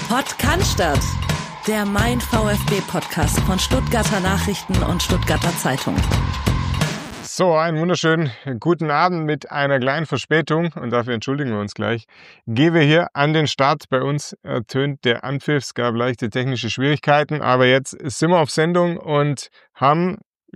Podcast, der Mein VfB-Podcast von Stuttgarter Nachrichten und Stuttgarter Zeitung. So, einen wunderschönen guten Abend mit einer kleinen Verspätung und dafür entschuldigen wir uns gleich. Gehen wir hier an den Start. Bei uns ertönt der Anpfiff, es gab leichte technische Schwierigkeiten, aber jetzt sind wir auf Sendung und haben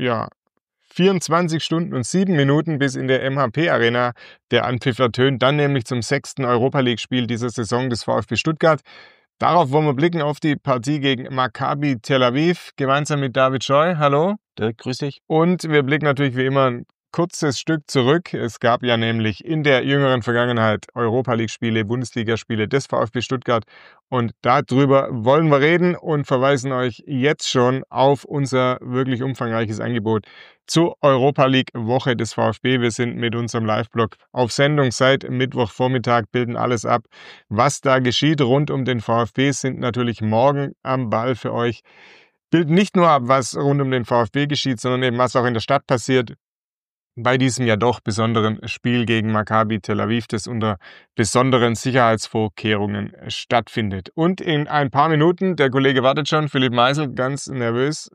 24 Stunden und 7 Minuten bis in der MHP-Arena der Anpfiff ertönt, dann nämlich zum 6. Europa-League-Spiel dieser Saison des VfB Stuttgart. Darauf wollen wir blicken auf die Partie gegen Maccabi Tel Aviv, gemeinsam mit David Scheu. Hallo. Dirk, grüß dich. Und wir blicken natürlich wie immer ein kurzes Stück zurück. Es gab ja nämlich in der jüngeren Vergangenheit Europa-League-Spiele, Bundesligaspiele des VfB Stuttgart. Und darüber wollen wir reden und verweisen euch jetzt schon auf unser wirklich umfangreiches Angebot zur Europa-League-Woche des VfB. Wir sind mit unserem Live-Blog auf Sendung seit Mittwochvormittag, bilden alles ab, was da geschieht rund um den VfB, sind natürlich morgen am Ball für euch. Bilden nicht nur ab, was rund um den VfB geschieht, sondern eben was auch in der Stadt passiert bei diesem ja doch besonderen Spiel gegen Maccabi Tel Aviv, das unter besonderen Sicherheitsvorkehrungen stattfindet. Und in ein paar Minuten, der Kollege wartet schon, Philipp Meisel, ganz nervös,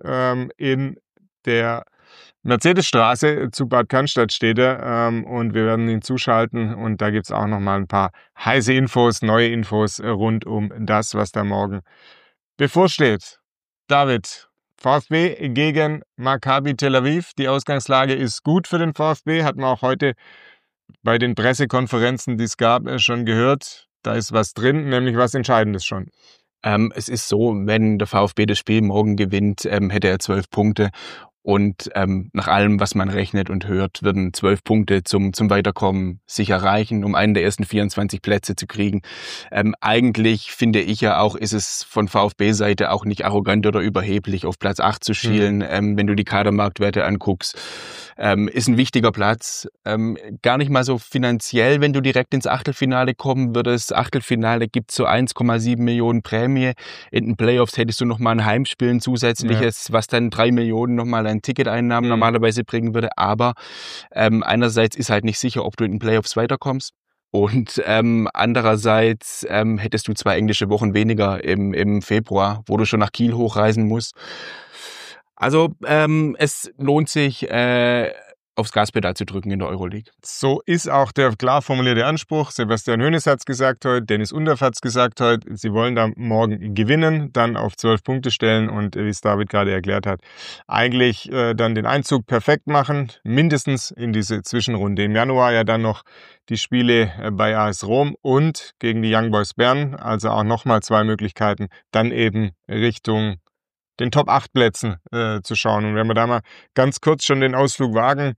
in der Mercedesstraße zu Bad Cannstatt steht er und wir werden ihn zuschalten und da gibt es auch nochmal ein paar heiße Infos, neue Infos rund um das, was da morgen bevorsteht. David, VfB gegen Maccabi Tel Aviv. Die Ausgangslage ist gut für den VfB, hat man auch heute bei den Pressekonferenzen, die es gab, schon gehört. Da ist was drin, nämlich was Entscheidendes schon. Es ist so, wenn der VfB das Spiel morgen gewinnt, hätte er 12 Punkte. Und nach allem, was man rechnet und hört, würden 12 Punkte zum Weiterkommen sicher reichen, um einen der ersten 24 Plätze zu kriegen. Eigentlich finde ich ja auch, ist es von VfB-Seite auch nicht arrogant oder überheblich, auf Platz 8 zu schielen. Wenn du die Kadermarktwerte anguckst, ist ein wichtiger Platz. Gar nicht mal so finanziell, wenn du direkt ins Achtelfinale kommen würdest. Achtelfinale gibt so 1,7 Millionen Prämie. In den Playoffs hättest du nochmal ein Heimspiel, ein zusätzliches, was dann 3 Millionen nochmal an Ticketeinnahmen normalerweise bringen würde. Aber einerseits ist halt nicht sicher, ob du in den Playoffs weiterkommst. Und andererseits hättest du 2 englische Wochen weniger im Februar, wo du schon nach Kiel hochreisen musst. Also es lohnt sich, aufs Gaspedal zu drücken in der Euroleague. So ist auch der klar formulierte Anspruch. Sebastian Hoeneß hat es gesagt heute, Dennis Undaff hat es gesagt heute. Sie wollen da morgen gewinnen, dann auf 12 Punkte stellen und wie es David gerade erklärt hat, eigentlich dann den Einzug perfekt machen, mindestens in diese Zwischenrunde. Im Januar ja dann noch die Spiele bei AS Rom und gegen die Young Boys Bern, also auch nochmal 2 Möglichkeiten, dann eben Richtung den Top-8-Plätzen zu schauen. Und wenn wir da mal ganz kurz schon den Ausflug wagen,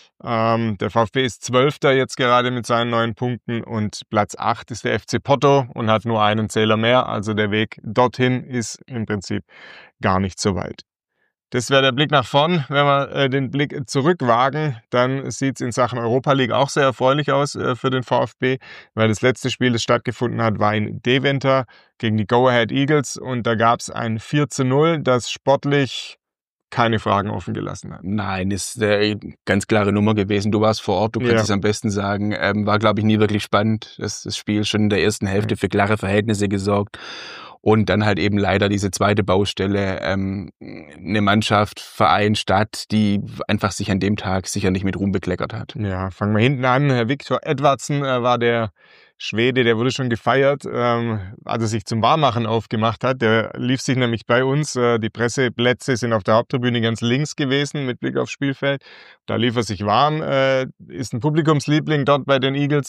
der VfB ist 12. jetzt gerade mit seinen 9 Punkten und Platz 8 ist der FC Porto und hat nur einen Zähler mehr. Also der Weg dorthin ist im Prinzip gar nicht so weit. Das wäre der Blick nach vorn. Wenn wir den Blick zurückwagen, dann sieht es in Sachen Europa League auch sehr erfreulich aus für den VfB, weil das letzte Spiel, das stattgefunden hat, war in Deventer gegen die Go Ahead Eagles und da gab es ein 4:0, das sportlich keine Fragen offen gelassen hat. Nein, ist eine ganz klare Nummer gewesen. Du warst vor Ort, du kannst es am besten sagen. War, glaube ich, nie wirklich spannend. Das Spiel schon in der ersten Hälfte für klare Verhältnisse gesorgt. Und dann halt eben leider diese zweite Baustelle, eine Mannschaft, Verein, Stadt, die einfach sich an dem Tag sicher nicht mit Ruhm bekleckert hat. Ja, fangen wir hinten an. Herr Viktor Edvardsen war der Schwede, der wurde schon gefeiert, als er sich zum Warmmachen aufgemacht hat. Der lief sich nämlich bei uns. Die Presseplätze sind auf der Haupttribüne ganz links gewesen mit Blick aufs Spielfeld. Da lief er sich warm, ist ein Publikumsliebling dort bei den Eagles.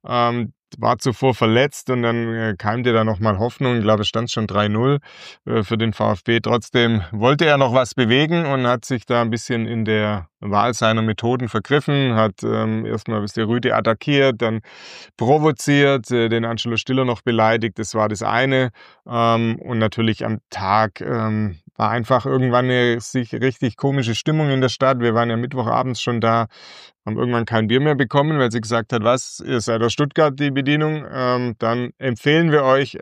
War zuvor verletzt und dann keimte da nochmal Hoffnung. Ich glaube, es stand schon 3:0 für den VfB. Trotzdem wollte er noch was bewegen und hat sich da ein bisschen in der Wahl seiner Methoden vergriffen, hat erstmal bis der Rüde attackiert, dann provoziert, den Angelo Stiller noch beleidigt, das war das eine. Und natürlich am Tag war einfach irgendwann eine sich richtig komische Stimmung in der Stadt. Wir waren ja Mittwochabends schon da, haben irgendwann kein Bier mehr bekommen, weil sie gesagt hat, was, ihr seid aus Stuttgart, die Bedienung, dann empfehlen wir euch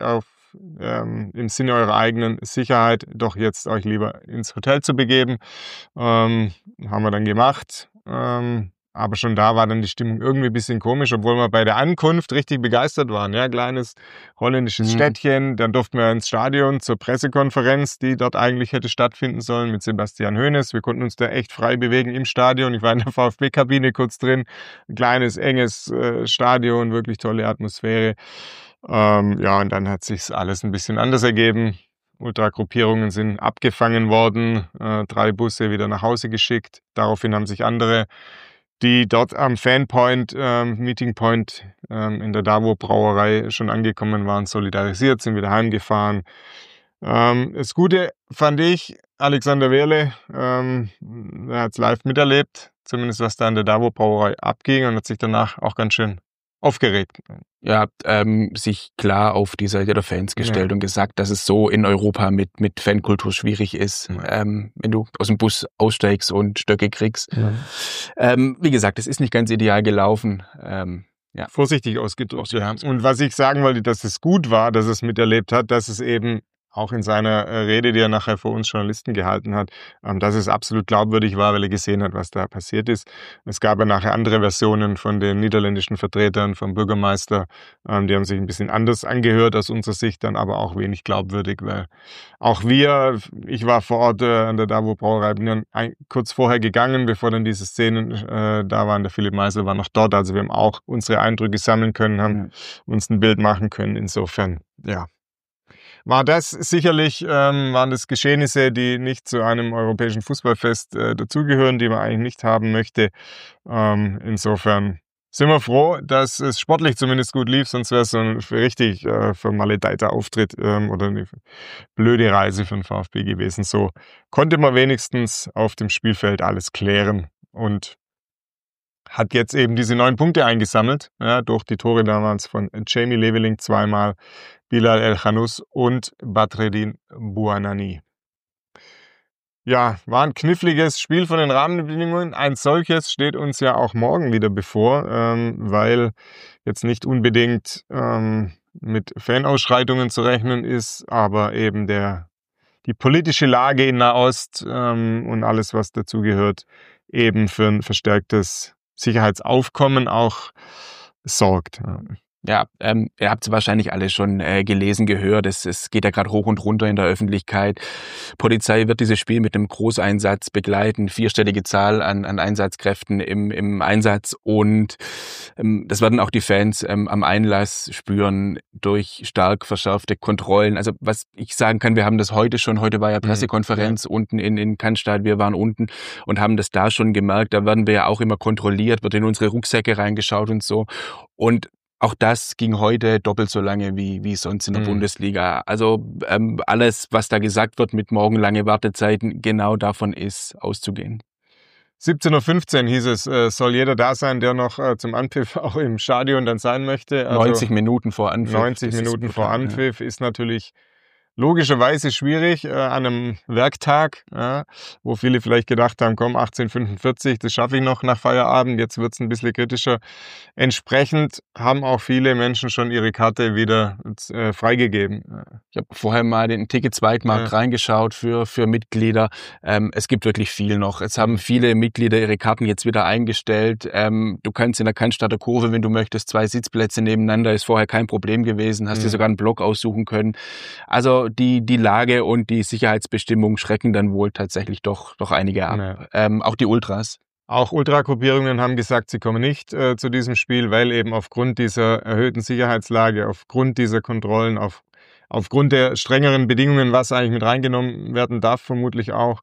im Sinne eurer eigenen Sicherheit doch jetzt euch lieber ins Hotel zu begeben. Haben wir dann gemacht. Aber schon da war dann die Stimmung irgendwie ein bisschen komisch, obwohl wir bei der Ankunft richtig begeistert waren. Ja, kleines holländisches Städtchen. Dann durften wir ins Stadion zur Pressekonferenz, die dort eigentlich hätte stattfinden sollen, mit Sebastian Hoeneß. Wir konnten uns da echt frei bewegen im Stadion. Ich war in der VfB-Kabine kurz drin. Ein kleines, enges Stadion, wirklich tolle Atmosphäre. Ja, und dann hat sich's alles ein bisschen anders ergeben. Ultragruppierungen sind abgefangen worden, 3 Busse wieder nach Hause geschickt. Daraufhin haben sich andere, die dort am Fanpoint, Meeting Point in der Davo Brauerei schon angekommen waren, solidarisiert, sind wieder heimgefahren. Das Gute fand ich, Alexander Wehrle, er hat es live miterlebt, zumindest was da in der Davo Brauerei abging, und hat sich danach auch ganz schön aufgeregt. Ja, sich klar auf die Seite der Fans gestellt und gesagt, dass es so in Europa mit Fankultur schwierig ist, wenn du aus dem Bus aussteigst und Stöcke kriegst. Wie gesagt, es ist nicht ganz ideal gelaufen. Vorsichtig ausgedrückt. Ja. Und was ich sagen wollte, dass es gut war, dass es miterlebt hat, dass es eben auch in seiner Rede, die er nachher vor uns Journalisten gehalten hat, dass es absolut glaubwürdig war, weil er gesehen hat, was da passiert ist. Es gab ja nachher andere Versionen von den niederländischen Vertretern, vom Bürgermeister. Die haben sich ein bisschen anders angehört aus unserer Sicht, dann aber auch wenig glaubwürdig, weil auch ich war vor Ort an der Davo Brauerei, bin dann kurz vorher gegangen, bevor dann diese Szenen da waren. Der Philipp Meisel war noch dort, also wir haben auch unsere Eindrücke sammeln können, haben uns ein Bild machen können. Insofern, ja. War das sicherlich, waren das Geschehnisse, die nicht zu einem europäischen Fußballfest dazugehören, die man eigentlich nicht haben möchte. Insofern sind wir froh, dass es sportlich zumindest gut lief, sonst wäre es so ein richtig vermaledeiter Auftritt oder eine blöde Reise für den VfB gewesen. So konnte man wenigstens auf dem Spielfeld alles klären und hat jetzt eben diese 9 Punkte eingesammelt, ja, durch die Tore damals von Jamie Leveling zweimal, Bilal El-Khanous und Badreddin Bouanani. Ja, war ein kniffliges Spiel von den Rahmenbedingungen. Ein solches steht uns ja auch morgen wieder bevor, weil jetzt nicht unbedingt mit Fanausschreitungen zu rechnen ist, aber eben die politische Lage in Nahost und alles, was dazugehört, eben für ein verstärktes Sicherheitsaufkommen auch sorgt. Ja, ihr habt es wahrscheinlich alle schon gelesen, gehört. Es geht ja gerade hoch und runter in der Öffentlichkeit. Polizei wird dieses Spiel mit einem Großeinsatz begleiten, 4-stellige Zahl an Einsatzkräften im Einsatz, und das werden auch die Fans am Einlass spüren durch stark verschärfte Kontrollen. Also was ich sagen kann, wir haben das heute war ja Pressekonferenz unten in Cannstatt, wir waren unten und haben das da schon gemerkt. Da werden wir ja auch immer kontrolliert, wird in unsere Rucksäcke reingeschaut und so, und auch das ging heute doppelt so lange wie sonst in der Bundesliga. Also alles, was da gesagt wird mit morgen lange Wartezeiten, genau davon ist auszugehen. 17:15 Uhr hieß es, soll jeder da sein, der noch zum Anpfiff auch im Stadion dann sein möchte. Also 90 Minuten vor Anpfiff. 90 Minuten vor Anpfiff ist natürlich logischerweise schwierig an einem Werktag, wo viele vielleicht gedacht haben, komm, 18:45, das schaffe ich noch nach Feierabend, jetzt wird es ein bisschen kritischer. Entsprechend haben auch viele Menschen schon ihre Karte wieder freigegeben. Ich habe vorher mal den Ticket-Zweitmarkt reingeschaut für Mitglieder. Es gibt wirklich viel noch. Es haben viele Mitglieder ihre Karten jetzt wieder eingestellt. Du kannst in der Cannstatter Kurve, wenn du möchtest, 2 Sitzplätze nebeneinander, ist vorher kein Problem gewesen, hast dir sogar einen Block aussuchen können. Also die Lage und die Sicherheitsbestimmungen schrecken dann wohl tatsächlich doch einige ab. Ja. Auch die Ultras. Auch Ultragruppierungen haben gesagt, sie kommen nicht zu diesem Spiel, weil eben aufgrund dieser erhöhten Sicherheitslage, aufgrund dieser Kontrollen, aufgrund der strengeren Bedingungen, was eigentlich mit reingenommen werden darf, vermutlich auch,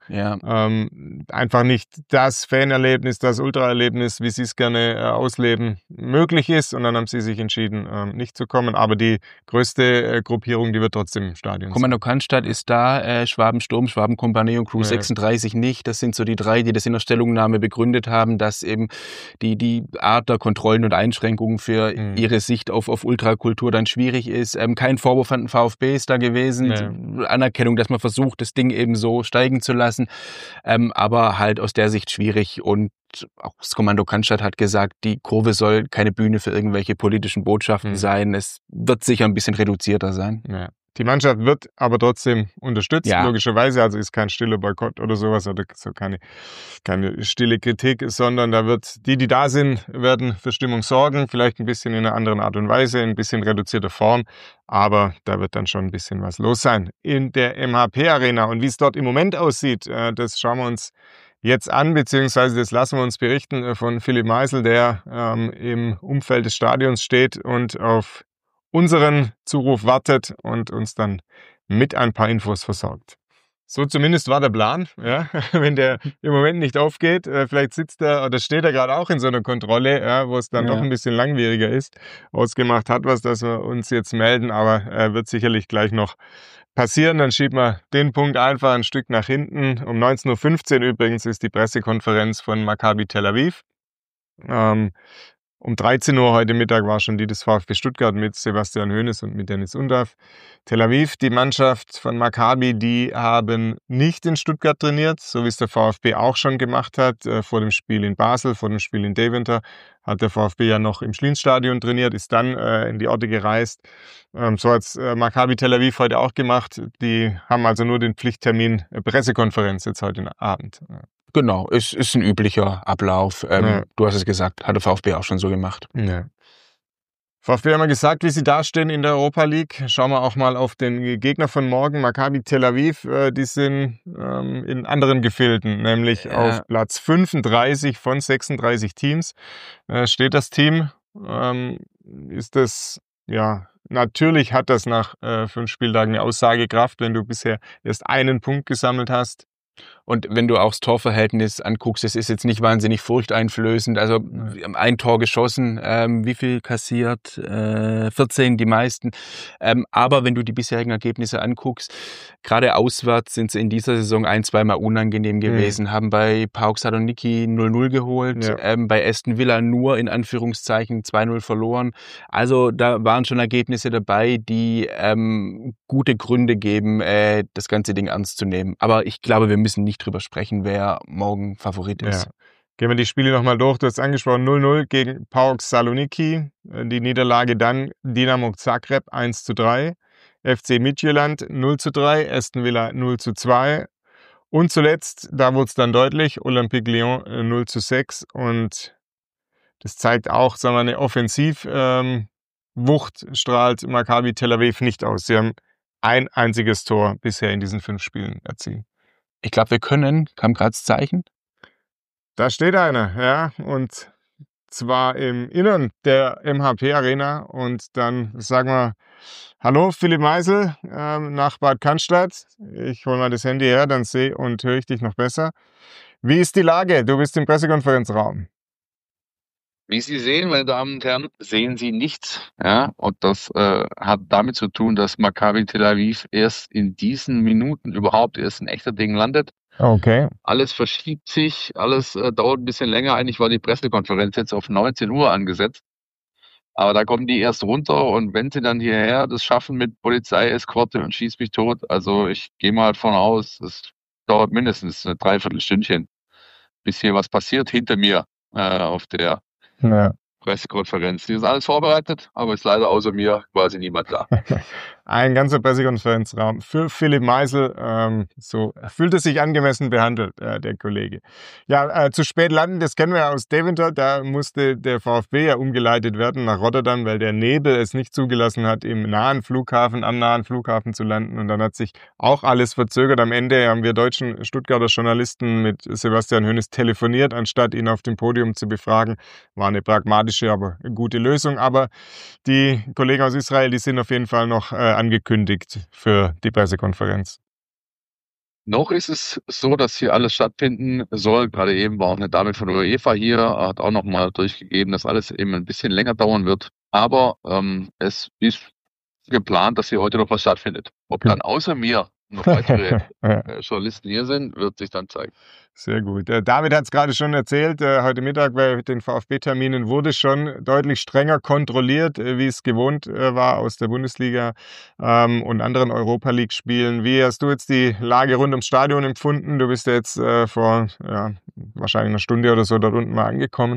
einfach nicht das Fanerlebnis, das Ultraerlebnis, wie sie es gerne ausleben, möglich ist. Und dann haben sie sich entschieden, nicht zu kommen. Aber die größte Gruppierung, die wird trotzdem im Stadion sein. Kommando Cannstatt ist da, Schwabensturm, Schwabenkompanie und Crew 36 nicht. Das sind so die 3, die das in der Stellungnahme begründet haben, dass eben die Art der Kontrollen und Einschränkungen für ihre Sicht auf Ultrakultur dann schwierig ist. Kein Vorwurf an den VfB ist da gewesen, Anerkennung, dass man versucht, das Ding eben so steigen zu lassen, aber halt aus der Sicht schwierig. Und auch das Kommando Cannstatt hat gesagt, die Kurve soll keine Bühne für irgendwelche politischen Botschaften sein, es wird sicher ein bisschen reduzierter sein. Ja. Die Mannschaft wird aber trotzdem unterstützt, Ja. logischerweise. Also ist kein stiller Boykott oder sowas oder so keine stille Kritik, sondern da wird die da sind, werden für Stimmung sorgen. Vielleicht ein bisschen in einer anderen Art und Weise, ein bisschen reduzierter Form. Aber da wird dann schon ein bisschen was los sein in der MHP Arena. Und wie es dort im Moment aussieht, das schauen wir uns jetzt an, beziehungsweise das lassen wir uns berichten von Philipp Meisel, der im Umfeld des Stadions steht und auf unseren Zuruf wartet und uns dann mit ein paar Infos versorgt. So zumindest war der Plan, ja, wenn der im Moment nicht aufgeht. Vielleicht sitzt er oder steht er gerade auch in so einer Kontrolle, ja, wo es dann doch ein bisschen langwieriger ist. Ausgemacht hat was, dass wir uns jetzt melden, aber wird sicherlich gleich noch passieren. Dann schieben wir den Punkt einfach ein Stück nach hinten. Um 19.15 Uhr übrigens ist die Pressekonferenz von Maccabi Tel Aviv. Um 13 Uhr heute Mittag war schon die des VfB Stuttgart mit Sebastian Hoeneß und mit Dennis Undav. Tel Aviv, die Mannschaft von Maccabi, die haben nicht in Stuttgart trainiert, so wie es der VfB auch schon gemacht hat. Vor dem Spiel in Basel, vor dem Spiel in Deventer hat der VfB ja noch im Schlienstadion trainiert, ist dann in die Orte gereist. So hat es Maccabi Tel Aviv heute auch gemacht. Die haben also nur den Pflichttermin Pressekonferenz jetzt heute Abend. Genau, ist ein üblicher Ablauf. Du hast es gesagt, hat der VfB auch schon so gemacht. Ja. VfB haben wir gesagt, wie sie dastehen in der Europa League. Schauen wir auch mal auf den Gegner von morgen, Maccabi Tel Aviv. Die sind in anderen Gefilden, nämlich auf Platz 35 von 36 Teams steht das Team. Ist das, ja, natürlich hat das nach 5 Spieltagen eine Aussagekraft, wenn du bisher erst einen Punkt gesammelt hast. Und wenn du auch das Torverhältnis anguckst, es ist jetzt nicht wahnsinnig furchteinflößend. Also wir haben ein Tor geschossen, wie viel kassiert? 14, die meisten. Aber wenn du die bisherigen Ergebnisse anguckst, gerade auswärts sind sie in dieser Saison 1-2 Mal unangenehm gewesen, haben bei PAOK Saloniki 0-0 geholt, bei Aston Villa nur in Anführungszeichen 2-0 verloren. Also da waren schon Ergebnisse dabei, die gute Gründe geben, das ganze Ding ernst zu nehmen. Aber ich glaube, wir müssen nicht drüber sprechen, wer morgen Favorit ist. Ja. Gehen wir die Spiele nochmal durch. Du hast angesprochen, 0-0 gegen PAOK Saloniki. Die Niederlage dann Dinamo Zagreb 1-3. FC Midtjylland 0-3. Aston Villa 0-2. Und zuletzt, da wurde es dann deutlich, Olympique Lyon 0-6. Und das zeigt auch, sagen wir, eine Offensivwucht strahlt Maccabi Tel Aviv nicht aus. Sie haben ein einziges Tor bisher in diesen 5 Spielen erzielt. Ich glaube, wir können, kam gerade das Zeichen. Da steht einer, ja, und zwar im Innern der MHP Arena. Und dann sagen wir, hallo Philipp Meisel nach Bad Cannstatt. Ich hole mal das Handy her, dann sehe und höre ich dich noch besser. Wie ist die Lage? Du bist im Pressekonferenzraum. Wie Sie sehen, meine Damen und Herren, sehen Sie nichts. Ja, und das hat damit zu tun, dass Maccabi Tel Aviv erst in diesen Minuten überhaupt erst ein echter Ding landet. Okay. Alles verschiebt sich, alles dauert ein bisschen länger. Eigentlich war die Pressekonferenz jetzt auf 19 Uhr angesetzt. Aber da kommen die erst runter und wenn sie dann hierher das schaffen mit Polizeieskorte und schieß mich tot, also ich gehe mal davon aus, es dauert mindestens ein Dreiviertelstündchen, bis hier was passiert hinter mir auf der Pressekonferenz. Die ist alles vorbereitet, aber ist leider außer mir quasi niemand da. Ein ganzer Pressekonferenzraum für Philipp Meisel. So fühlt es sich angemessen behandelt, der Kollege. Ja, zu spät landen, das kennen wir ja aus Deventer. Da musste der VfB ja umgeleitet werden nach Rotterdam, weil der Nebel es nicht zugelassen hat, am nahen Flughafen zu landen. Und dann hat sich auch alles verzögert. Am Ende haben wir deutschen Stuttgarter Journalisten mit Sebastian Hoeneß telefoniert, anstatt ihn auf dem Podium zu befragen. War eine pragmatische, aber gute Lösung. Aber die Kollegen aus Israel, die sind auf jeden Fall noch angekündigt für die Pressekonferenz. Noch ist es so, dass hier alles stattfinden soll. Gerade eben war auch eine Dame von UEFA hier, hat auch nochmal durchgegeben, dass alles eben ein bisschen länger dauern wird. Aber es ist geplant, dass hier heute noch was stattfindet. Ob dann außer mir noch weitere Journalisten hier sind, wird sich dann zeigen. Sehr gut. David hat es gerade schon erzählt, heute Mittag bei den VfB-Terminen wurde schon deutlich strenger kontrolliert, wie es gewohnt war aus der Bundesliga und anderen Europa-League-Spielen. Wie hast du jetzt die Lage rund ums Stadion empfunden? Du bist ja jetzt vor wahrscheinlich einer Stunde oder so dort unten mal angekommen.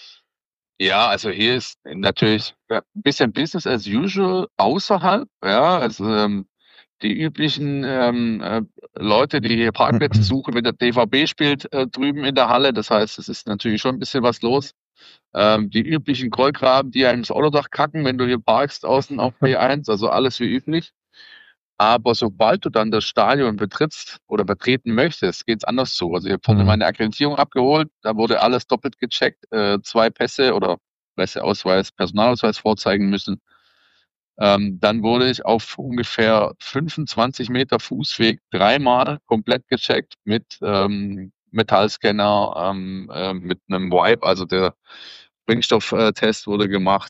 Ja, also hier ist natürlich ein bisschen Business as usual außerhalb. Ja, also die üblichen Leute, die hier Parkplätze suchen, wenn der DVB spielt drüben in der Halle. Das heißt, es ist natürlich schon ein bisschen was los. Die üblichen Rollkraben, die einem ins Autodach kacken, wenn du hier parkst außen auf B1, also alles wie üblich. Aber sobald du dann das Stadion betrittst oder betreten möchtest, geht's anders zu. Also ich habe vorhin meine Akkreditierung abgeholt, da wurde alles doppelt gecheckt, 2 Pässe oder Presseausweis, Personalausweis vorzeigen müssen. Dann wurde ich auf ungefähr 25 Meter Fußweg 3-mal komplett gecheckt mit Metallscanner, mit einem Wipe, also der Sprengstofftest wurde gemacht,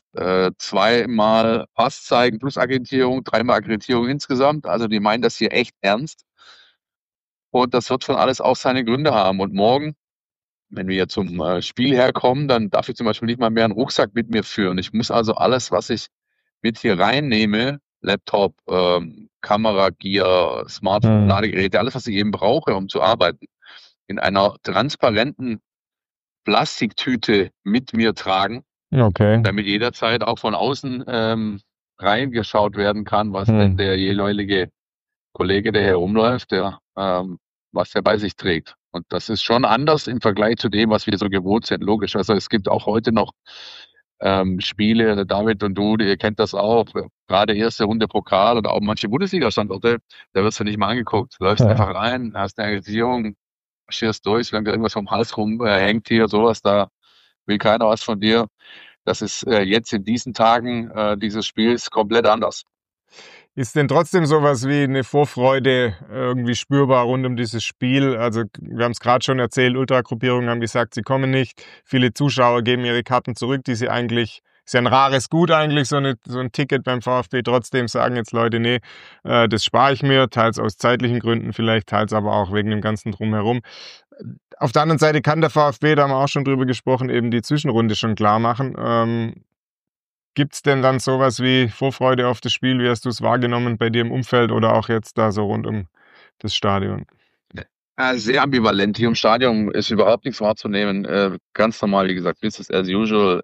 2-mal Pass zeigen plus Akkreditierung, 3-mal Akkreditierung insgesamt. Also die meinen das hier echt ernst. Und das wird schon alles auch seine Gründe haben. Und morgen, wenn wir zum Spiel herkommen, dann darf ich zum Beispiel nicht mal mehr einen Rucksack mit mir führen. Ich muss also alles, was ich mit hier reinnehme, Laptop, Kamera, Gear, Smartphone, Ladegeräte, alles, was ich eben brauche, um zu arbeiten, in einer transparenten Plastiktüte mit mir tragen, damit jederzeit auch von außen reingeschaut werden kann, was denn der jeweilige Kollege, der herumläuft, was der bei sich trägt. Und das ist schon anders im Vergleich zu dem, was wir so gewohnt sind, logisch. Also es gibt auch heute noch Spiele, David und du, ihr kennt das auch, gerade erste Runde Pokal oder auch manche Bundesliga-Standorte, da wirst du nicht mal angeguckt. Du läufst einfach rein, hast eine Regierung, marschierst durch, solange da irgendwas vom Hals rum hängt hier, sowas, da will keiner was von dir. Das ist jetzt in diesen Tagen dieses Spiels komplett anders. Ist denn trotzdem sowas wie eine Vorfreude irgendwie spürbar rund um dieses Spiel? Also wir haben es gerade schon erzählt, Ultragruppierungen haben gesagt, sie kommen nicht. Viele Zuschauer geben ihre Karten zurück, die sie eigentlich, ist ja ein rares Gut eigentlich, so ein Ticket beim VfB. Trotzdem sagen jetzt Leute, nee, das spare ich mir, teils aus zeitlichen Gründen vielleicht, teils aber auch wegen dem ganzen Drumherum. Auf der anderen Seite kann der VfB, da haben wir auch schon drüber gesprochen, eben die Zwischenrunde schon klar machen. Gibt es denn dann sowas wie Vorfreude auf das Spiel? Wie hast du es wahrgenommen bei dir im Umfeld oder auch jetzt da so rund um das Stadion? Sehr ambivalent. Hier im Stadion ist überhaupt nichts wahrzunehmen. Ganz normal, wie gesagt, Business as usual.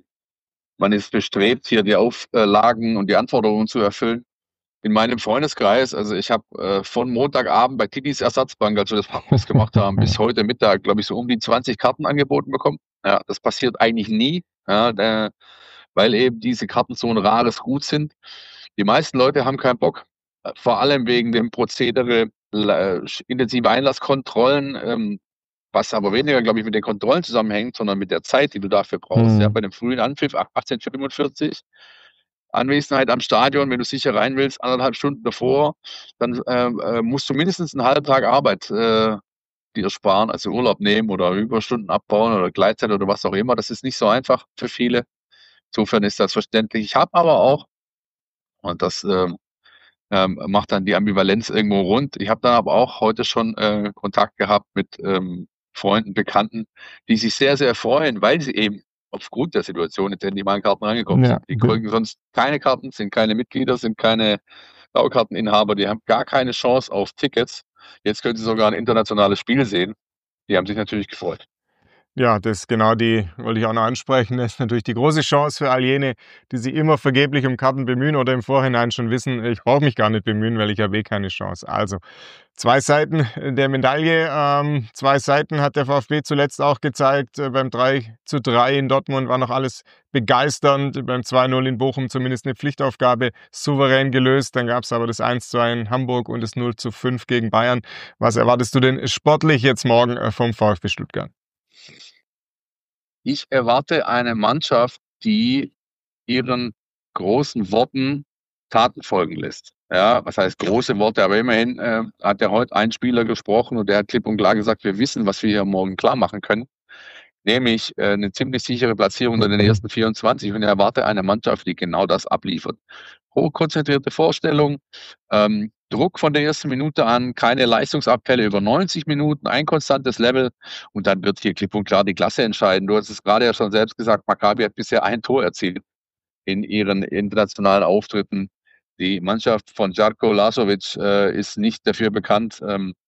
Man ist bestrebt, hier die Auflagen und die Anforderungen zu erfüllen. In meinem Freundeskreis, also ich habe von Montagabend bei Titis Ersatzbank, als wir das Fachkurs gemacht haben, bis heute Mittag, glaube ich, so um die 20 Karten angeboten bekommen. Ja, das passiert eigentlich nie. Ja, weil eben diese Karten so ein rares Gut sind. Die meisten Leute haben keinen Bock, vor allem wegen dem Prozedere intensive Einlasskontrollen, was aber weniger, glaube ich, mit den Kontrollen zusammenhängt, sondern mit der Zeit, die du dafür brauchst. Ja, bei dem frühen Anpfiff 18:45, Anwesenheit am Stadion, wenn du sicher rein willst, 1,5 Stunden davor, dann musst du mindestens einen halben Tag Arbeit dir sparen, also Urlaub nehmen oder Überstunden abbauen oder Gleitzeit oder was auch immer. Das ist nicht so einfach für viele. Insofern ist das verständlich. Ich habe aber auch, und das macht dann die Ambivalenz irgendwo rund, ich habe dann aber auch heute schon Kontakt gehabt mit Freunden, Bekannten, die sich sehr, sehr freuen, weil sie eben aufgrund der Situation, in der die meinen Karten reingekommen sind. Die kriegen sonst keine Karten, sind keine Mitglieder, sind keine Dauerkarteninhaber, die haben gar keine Chance auf Tickets. Jetzt können sie sogar ein internationales Spiel sehen. Die haben sich natürlich gefreut. Ja, das genau die wollte ich auch noch ansprechen. Das ist natürlich die große Chance für all jene, die sich immer vergeblich um Karten bemühen oder im Vorhinein schon wissen, ich brauche mich gar nicht bemühen, weil ich habe eh keine Chance. Also 2 Seiten der Medaille. 2 Seiten hat der VfB zuletzt auch gezeigt. Beim 3:3 in Dortmund war noch alles begeisternd. Beim 2:0 in Bochum zumindest eine Pflichtaufgabe souverän gelöst. Dann gab es aber das 1:2 in Hamburg und das 0:5 gegen Bayern. Was erwartest du denn sportlich jetzt morgen vom VfB Stuttgart? Ich erwarte eine Mannschaft, die ihren großen Worten Taten folgen lässt. Ja, was heißt große Worte? Aber immerhin hat ja heute ein Spieler gesprochen und der hat klipp und klar gesagt, wir wissen, was wir hier morgen klar machen können. Nämlich eine ziemlich sichere Platzierung unter den ersten 24. Und ich erwarte eine Mannschaft, die genau das abliefert. Hochkonzentrierte Vorstellung, Druck von der ersten Minute an, keine Leistungsabfälle über 90 Minuten, ein konstantes Level und dann wird hier klipp und klar die Klasse entscheiden. Du hast es gerade ja schon selbst gesagt, Maccabi hat bisher ein Tor erzielt in ihren internationalen Auftritten. Die Mannschaft von Žarko Lazovic ist nicht dafür bekannt,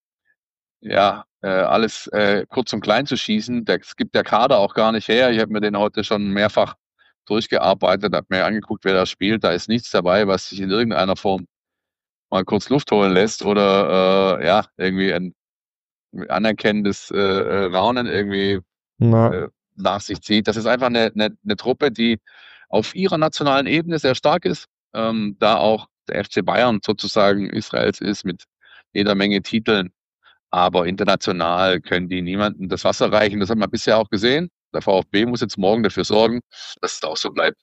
alles kurz und klein zu schießen. Das gibt der Kader auch gar nicht her. Ich habe mir den heute schon mehrfach durchgearbeitet, habe mir angeguckt, wer da spielt. Da ist nichts dabei, was sich in irgendeiner Form mal kurz Luft holen lässt oder irgendwie ein anerkennendes Raunen irgendwie nach sich zieht. Das ist einfach eine Truppe, die auf ihrer nationalen Ebene sehr stark ist, da auch der FC Bayern sozusagen Israels ist mit jeder Menge Titeln. Aber international können die niemandem das Wasser reichen. Das hat man bisher auch gesehen. Der VfB muss jetzt morgen dafür sorgen, dass es auch so bleibt.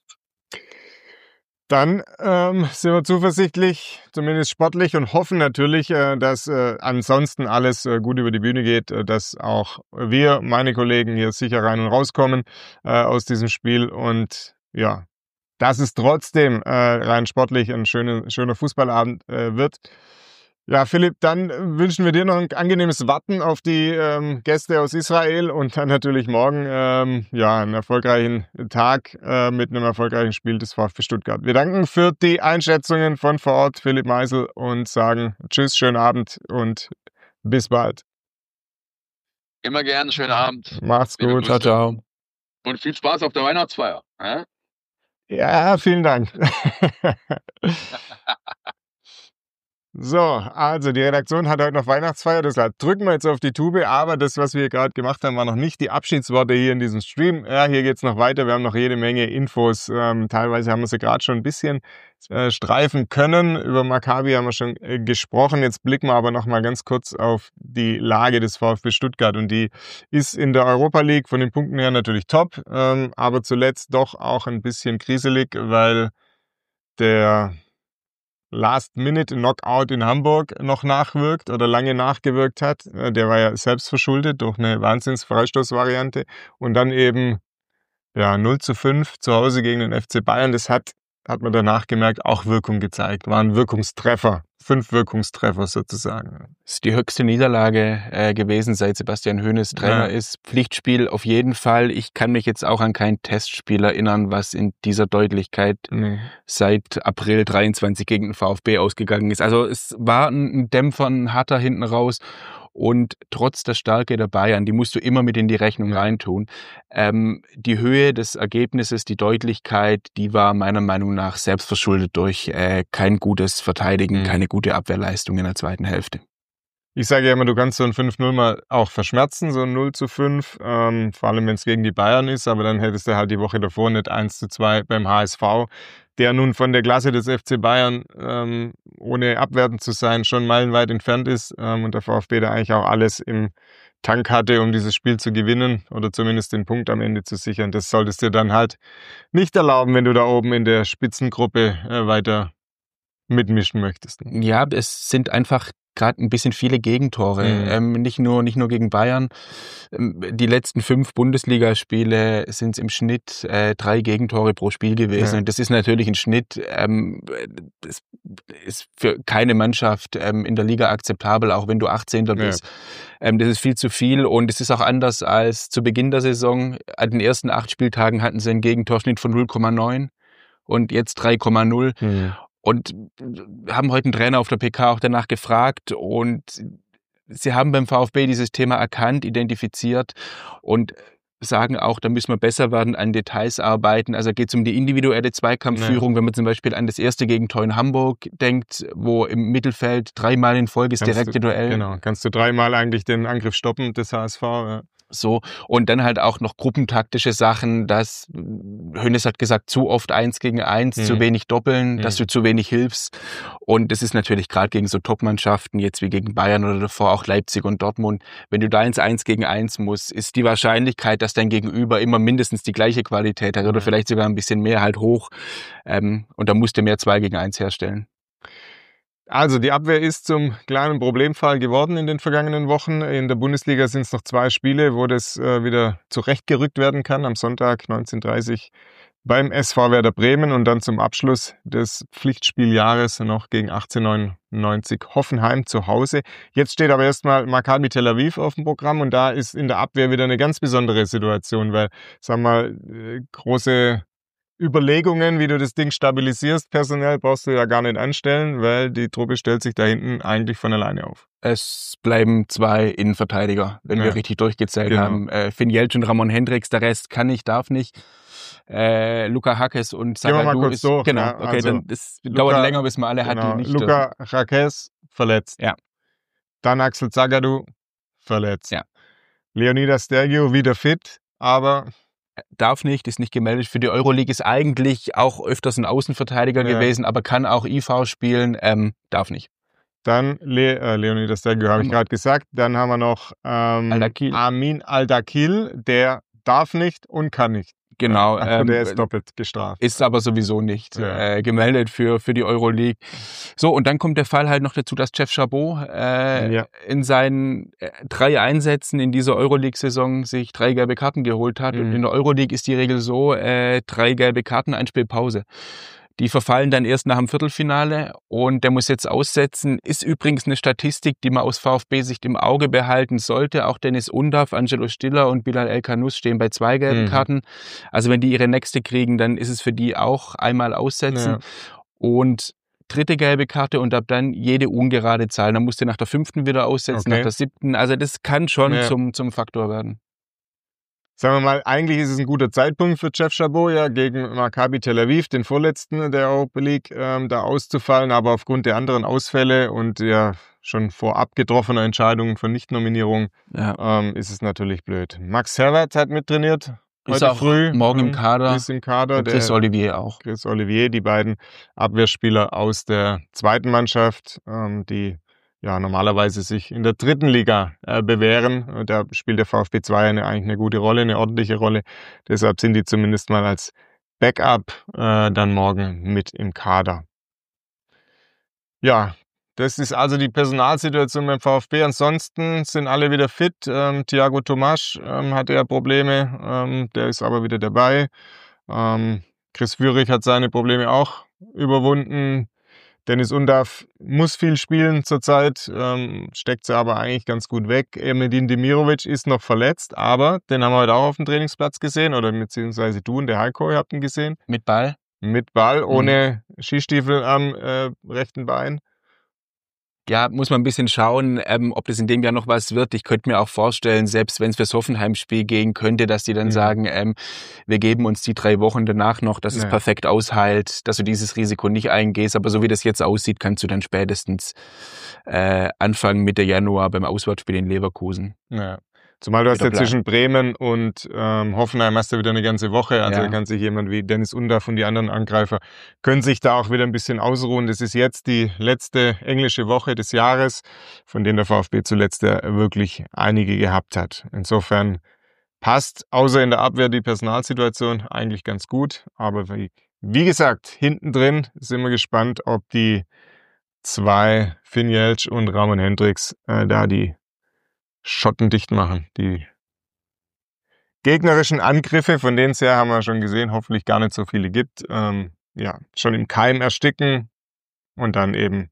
Dann sind wir zuversichtlich, zumindest sportlich, und hoffen natürlich, dass ansonsten alles gut über die Bühne geht, dass auch wir, meine Kollegen, hier sicher rein und rauskommen aus diesem Spiel und ja, dass es trotzdem rein sportlich ein schöner Fußballabend wird. Ja, Philipp, dann wünschen wir dir noch ein angenehmes Warten auf die Gäste aus Israel und dann natürlich morgen einen erfolgreichen Tag mit einem erfolgreichen Spiel des VfB Stuttgart. Wir danken für die Einschätzungen von vor Ort, Philipp Meisel, und sagen Tschüss, schönen Abend und bis bald. Immer gerne, schönen Abend. Macht's gut. Ciao, ciao. Und viel Spaß auf der Weihnachtsfeier. Ja, vielen Dank. So, also die Redaktion hat heute noch Weihnachtsfeier, deshalb drücken wir jetzt auf die Tube, aber das, was wir gerade gemacht haben, war noch nicht die Abschiedsworte hier in diesem Stream. Ja, hier geht's noch weiter, wir haben noch jede Menge Infos, teilweise haben wir sie gerade schon ein bisschen streifen können. Über Maccabi haben wir schon gesprochen, jetzt blicken wir aber noch mal ganz kurz auf die Lage des VfB Stuttgart und die ist in der Europa League von den Punkten her natürlich top, aber zuletzt doch auch ein bisschen kriselig, weil der Last-Minute-Knockout in Hamburg noch nachwirkt oder lange nachgewirkt hat. Der war ja selbst verschuldet durch eine Wahnsinns-Freistoßvariante. Und dann eben 0:5 zu Hause gegen den FC Bayern. Das hat man danach gemerkt, auch Wirkung gezeigt. War ein Wirkungstreffer. 5 Wirkungstreffer sozusagen. Das ist die höchste Niederlage gewesen, seit Sebastian Hoeneß Trainer ist. Pflichtspiel auf jeden Fall. Ich kann mich jetzt auch an kein Testspiel erinnern, was in dieser Deutlichkeit seit April 23 gegen den VfB ausgegangen ist. Also es war ein Dämpfer, ein harter hinten raus. Und trotz der Stärke der Bayern, die musst du immer mit in die Rechnung reintun. Die Höhe des Ergebnisses, die Deutlichkeit, die war meiner Meinung nach selbstverschuldet durch kein gutes Verteidigen, keine gute Abwehrleistung in der zweiten Hälfte. Ich sage ja immer, du kannst so ein 5:0 mal auch verschmerzen, so ein 0:5, vor allem wenn es gegen die Bayern ist, aber dann hättest du halt die Woche davor nicht 1:2 beim HSV, der nun von der Klasse des FC Bayern, ohne abwertend zu sein, schon meilenweit entfernt ist und der VfB da eigentlich auch alles im Tank hatte, um dieses Spiel zu gewinnen oder zumindest den Punkt am Ende zu sichern. Das solltest du dir dann halt nicht erlauben, wenn du da oben in der Spitzengruppe weiter mitmischen möchtest. Ja, es sind einfach gerade ein bisschen viele Gegentore, nicht nur gegen Bayern. Die letzten 5 Bundesligaspiele sind es im Schnitt 3 Gegentore pro Spiel gewesen. Ja. Und das ist natürlich ein Schnitt, das ist für keine Mannschaft in der Liga akzeptabel, auch wenn du 18. bist. Das ist viel zu viel und es ist auch anders als zu Beginn der Saison. An den ersten 8 Spieltagen hatten sie einen Gegentorschnitt von 0,9 und jetzt 3,0. Und haben heute einen Trainer auf der PK auch danach gefragt und sie haben beim VfB dieses Thema erkannt, identifiziert und sagen auch, da müssen wir besser werden, an Details arbeiten. Also geht es um die individuelle Zweikampfführung, wenn man zum Beispiel an das erste Gegentor in Hamburg denkt, wo im Mittelfeld 3-mal in Folge das direkte Duell. Genau, kannst du 3-mal eigentlich den Angriff stoppen des HSV, ja. So, und dann halt auch noch gruppentaktische Sachen, dass Hoeneß hat gesagt, zu oft 1 gegen 1, zu wenig doppeln, dass du zu wenig hilfst. Und das ist natürlich gerade gegen so Top-Mannschaften, jetzt wie gegen Bayern oder davor auch Leipzig und Dortmund, wenn du da ins 1 gegen 1 musst, ist die Wahrscheinlichkeit, dass dein Gegenüber immer mindestens die gleiche Qualität hat oder vielleicht sogar ein bisschen mehr halt hoch. Und da musst du mehr 2 gegen 1 herstellen. Also die Abwehr ist zum kleinen Problemfall geworden in den vergangenen Wochen. In der Bundesliga sind es noch 2 Spiele, wo das wieder zurechtgerückt werden kann. Am Sonntag 19:30 Uhr beim SV Werder Bremen und dann zum Abschluss des Pflichtspieljahres noch gegen 1899 Hoffenheim zu Hause. Jetzt steht aber erstmal Maccabi Tel Aviv auf dem Programm und da ist in der Abwehr wieder eine ganz besondere Situation, weil, sagen wir mal, große Überlegungen, wie du das Ding stabilisierst, personell brauchst du ja gar nicht anstellen, weil die Truppe stellt sich da hinten eigentlich von alleine auf. Es bleiben 2 Innenverteidiger, wenn wir richtig durchgezählt haben. Finn Jeltsch und Ramon Hendricks, der Rest kann nicht, darf nicht. Luka Hakes und Gehen wir mal Zagadou kurz ist, durch. genau, Ja, okay, also dann das dauert Luka, länger, bis man alle hat, genau, die nicht Luka Hakes verletzt. Ja. Dann Axel Zagadou verletzt. Ja. Leonidas Stergiou wieder fit, aber darf nicht, ist nicht gemeldet. Für die Euroleague ist eigentlich auch öfters ein Außenverteidiger gewesen, aber kann auch IV spielen, darf nicht. Dann Leonidas Stergiou, habe ich gerade gesagt. Dann haben wir noch Al-Dakil. Amin Al-Dakil, der darf nicht und kann nicht. Genau. Also der ist doppelt gestraft. Ist aber sowieso nicht gemeldet für die Euroleague. So, und dann kommt der Fall halt noch dazu, dass Jeff Chabot in seinen 3 Einsätzen in dieser Euroleague-Saison sich 3 gelbe Karten geholt hat. Und in der Euroleague ist die Regel so, 3 gelbe Karten, Einspielpause. Die verfallen dann erst nach dem Viertelfinale und der muss jetzt aussetzen. Ist übrigens eine Statistik, die man aus VfB-Sicht im Auge behalten sollte. Auch Dennis Undav, Angelo Stiller und Bilal El-Kanous stehen bei 2 gelben Karten. Also wenn die ihre nächste kriegen, dann ist es für die auch einmal aussetzen. Ja. Und 3. gelbe Karte und ab dann jede ungerade Zahl. Dann musst du nach der 5. wieder aussetzen, nach der 7. Also das kann schon zum Faktor werden. Sagen wir mal, eigentlich ist es ein guter Zeitpunkt für Jeff Chabot, ja, gegen Maccabi Tel Aviv, den Vorletzten der Europa League, da auszufallen. Aber aufgrund der anderen Ausfälle und ja schon vorab getroffener Entscheidungen für Nichtnominierung ist es natürlich blöd. Max Herwart hat mittrainiert ist heute auch früh. Morgen im Kader. Ist im Kader. Und Chris Olivier auch. Chris Olivier, die beiden Abwehrspieler aus der zweiten Mannschaft, die normalerweise sich in der 3. Liga bewähren. Da spielt der VfB 2 eigentlich eine gute Rolle, eine ordentliche Rolle. Deshalb sind die zumindest mal als Backup dann morgen mit im Kader. Ja, das ist also die Personalsituation beim VfB. Ansonsten sind alle wieder fit. Thiago Tomasch hatte ja Probleme, der ist aber wieder dabei. Chris Führig hat seine Probleme auch überwunden. Dennis Undav muss viel spielen zurzeit, steckt sie aber eigentlich ganz gut weg. Emedin Demirovic ist noch verletzt, aber den haben wir heute auch auf dem Trainingsplatz gesehen, oder beziehungsweise du und der Heiko, ihr habt ihn gesehen. Mit Ball? Mit Ball, ohne Skistiefel am rechten Bein. Ja, muss man ein bisschen schauen, ob das in dem Jahr noch was wird. Ich könnte mir auch vorstellen, selbst wenn es fürs Hoffenheim-Spiel gehen könnte, dass die dann sagen, wir geben uns die 3 Wochen danach noch, dass es perfekt ausheilt, dass du dieses Risiko nicht eingehst. Aber so wie das jetzt aussieht, kannst du dann spätestens Anfang Mitte Januar beim Auswärtsspiel in Leverkusen. Ja. Zumal du hast ja zwischen Bremen und Hoffenheim hast du wieder eine ganze Woche. Also da kann sich jemand wie Dennis Undav und die anderen Angreifer können sich da auch wieder ein bisschen ausruhen. Das ist jetzt die letzte englische Woche des Jahres, von denen der VfB zuletzt wirklich einige gehabt hat. Insofern passt, außer in der Abwehr, die Personalsituation eigentlich ganz gut. Aber wie gesagt, hinten drin sind wir gespannt, ob die 2, Finn Jeltsch und Ramon Hendricks, da die Schotten dicht machen. Die gegnerischen Angriffe, von denen es haben wir schon gesehen, hoffentlich gar nicht so viele gibt, schon im Keim ersticken und dann eben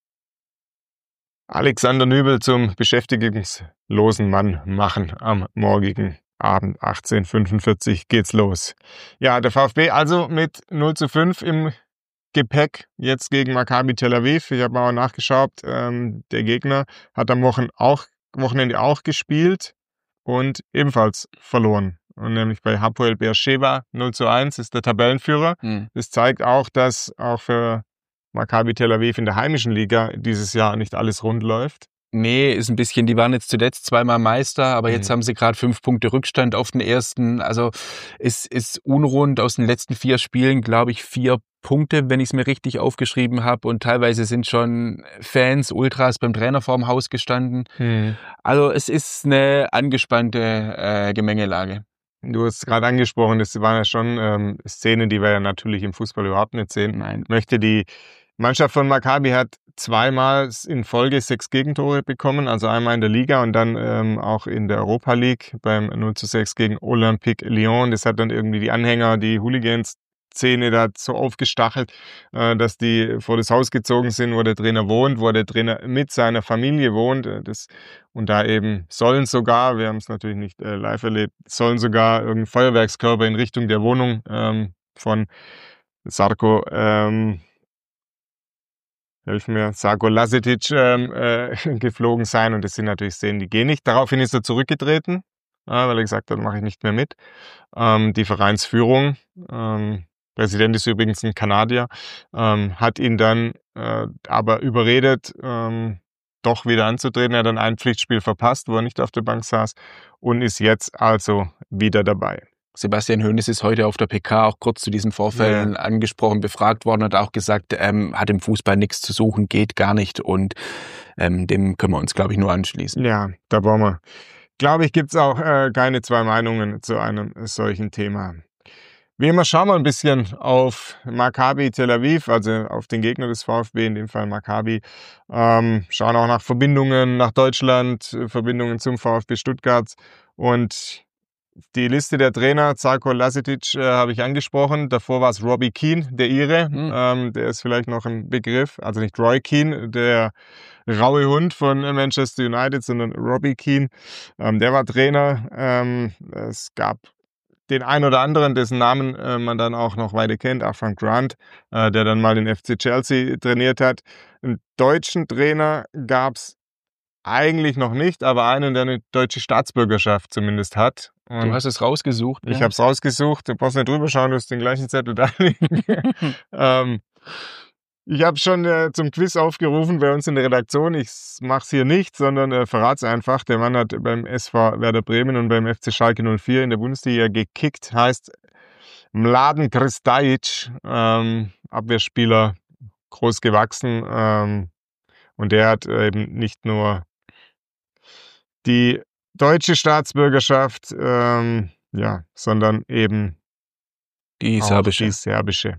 Alexander Nübel zum beschäftigungslosen Mann machen am morgigen Abend. 18:45 geht's los. Ja, der VfB also mit 0:5 im Gepäck jetzt gegen Maccabi Tel Aviv. Ich habe mal auch nachgeschaut, der Gegner hat am Wochenende auch gespielt und ebenfalls verloren. Und nämlich bei Hapoel Beersheva 0:1 ist der Tabellenführer. Das zeigt auch, dass auch für Maccabi Tel Aviv in der heimischen Liga dieses Jahr nicht alles rund läuft. Nee, ist ein bisschen, die waren jetzt zuletzt 2-mal Meister, aber jetzt haben sie gerade 5 Punkte Rückstand auf den ersten. Also es ist unrund aus den letzten 4 Spielen, glaube ich, 4 Punkte, wenn ich es mir richtig aufgeschrieben habe. Und teilweise sind schon Fans, Ultras beim Trainer vorm Haus gestanden. Also es ist eine angespannte Gemengelage. Du hast es gerade angesprochen, das waren ja schon Szenen, die wir ja natürlich im Fußball überhaupt nicht sehen. Nein. Die Mannschaft von Maccabi hat 2-mal in Folge 6 Gegentore bekommen, also einmal in der Liga und dann auch in der Europa League beim 0:6 gegen Olympique Lyon. Das hat dann irgendwie die Anhänger, die Hooligan-Szene da so aufgestachelt, dass die vor das Haus gezogen sind, wo der Trainer wohnt, wo der Trainer mit seiner Familie wohnt. Und da eben sollen sogar, wir haben es natürlich nicht live erlebt, sollen sogar irgendein Feuerwerkskörper in Richtung der Wohnung von Sarko Lasetic geflogen sein. Und das sind natürlich Szenen, die gehen nicht. Daraufhin ist er zurückgetreten. weil er gesagt hat, mache ich nicht mehr mit. Die Vereinsführung, Präsident ist übrigens ein Kanadier, hat ihn dann aber überredet, doch wieder anzutreten. Er hat dann ein Pflichtspiel verpasst, wo er nicht auf der Bank saß und ist jetzt also wieder dabei. Sebastian Hoeneß ist heute auf der PK auch kurz zu diesen Vorfällen angesprochen, befragt worden, hat auch gesagt, hat im Fußball nichts zu suchen, geht gar nicht und dem können wir uns, glaube ich, nur anschließen. Ja, da brauchen wir. Glaube ich, gibt es auch keine zwei Meinungen zu einem solchen Thema. Wie immer schauen wir ein bisschen auf Maccabi Tel Aviv, also auf den Gegner des VfB, in dem Fall Maccabi. Schauen auch nach Verbindungen nach Deutschland, Verbindungen zum VfB Stuttgart. Und die Liste der Trainer, Žarko Lasičić habe ich angesprochen. Davor war es Robbie Keane, der Ire. Der ist vielleicht noch ein Begriff. Also nicht Roy Keane, der raue Hund von Manchester United, sondern Robbie Keane. Der war Trainer. Es gab den einen oder anderen, dessen Namen man dann auch noch weiter kennt, auch Frank Grant, der dann mal den FC Chelsea trainiert hat. Einen deutschen Trainer gab es eigentlich noch nicht, aber einen, der eine deutsche Staatsbürgerschaft zumindest hat. Und du hast es rausgesucht. Ich habe es rausgesucht. Du brauchst nicht drüber schauen, du hast den gleichen Zettel da liegen. Ich habe schon zum Quiz aufgerufen bei uns in der Redaktion. Ich mache es hier nicht, sondern verrate es einfach. Der Mann hat beim SV Werder Bremen und beim FC Schalke 04 in der Bundesliga gekickt. Heißt Mladen Krstajic, Abwehrspieler, groß gewachsen. Und der hat eben nicht nur die deutsche Staatsbürgerschaft, sondern eben die auch serbische. Die serbische.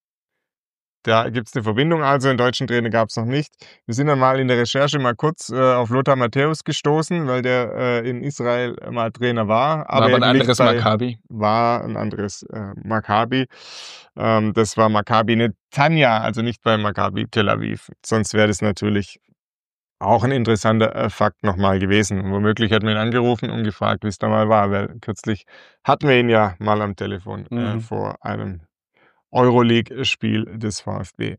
Da gibt es eine Verbindung, also einen deutschen Trainer gab es noch nicht. Wir sind dann mal in der Recherche mal kurz auf Lothar Matthäus gestoßen, weil der in Israel mal Trainer war. Aber ein anderes Maccabi. War ein anderes Maccabi. Das war Maccabi Netanya, also nicht bei Maccabi Tel Aviv. Sonst wäre das natürlich auch ein interessanter Fakt nochmal gewesen. Und womöglich hat man ihn angerufen und gefragt, wie es da mal war, weil kürzlich hatten wir ihn ja mal am Telefon vor einem Euroleague-Spiel des VfB.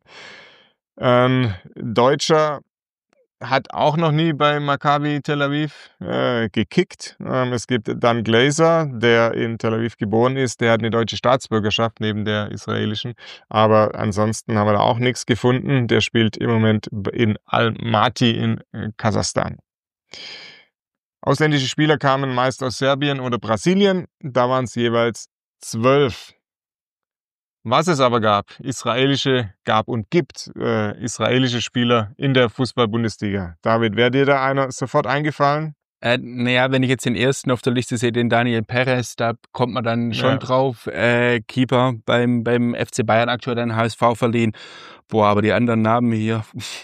Deutscher hat auch noch nie bei Maccabi Tel Aviv gekickt. Es gibt Dan Glazer, der in Tel Aviv geboren ist. Der hat eine deutsche Staatsbürgerschaft neben der israelischen. Aber ansonsten haben wir da auch nichts gefunden. Der spielt im Moment in Almaty in Kasachstan. Ausländische Spieler kamen meist aus Serbien oder Brasilien. Da waren es jeweils 12. Was es aber gab und gibt israelische Spieler in der Fußball-Bundesliga. David, wäre dir da einer sofort eingefallen? Wenn ich jetzt den ersten auf der Liste sehe, den Daniel Perez, da kommt man dann schon drauf. Keeper beim FC Bayern aktuell an HSV verliehen. Aber die anderen Namen hier.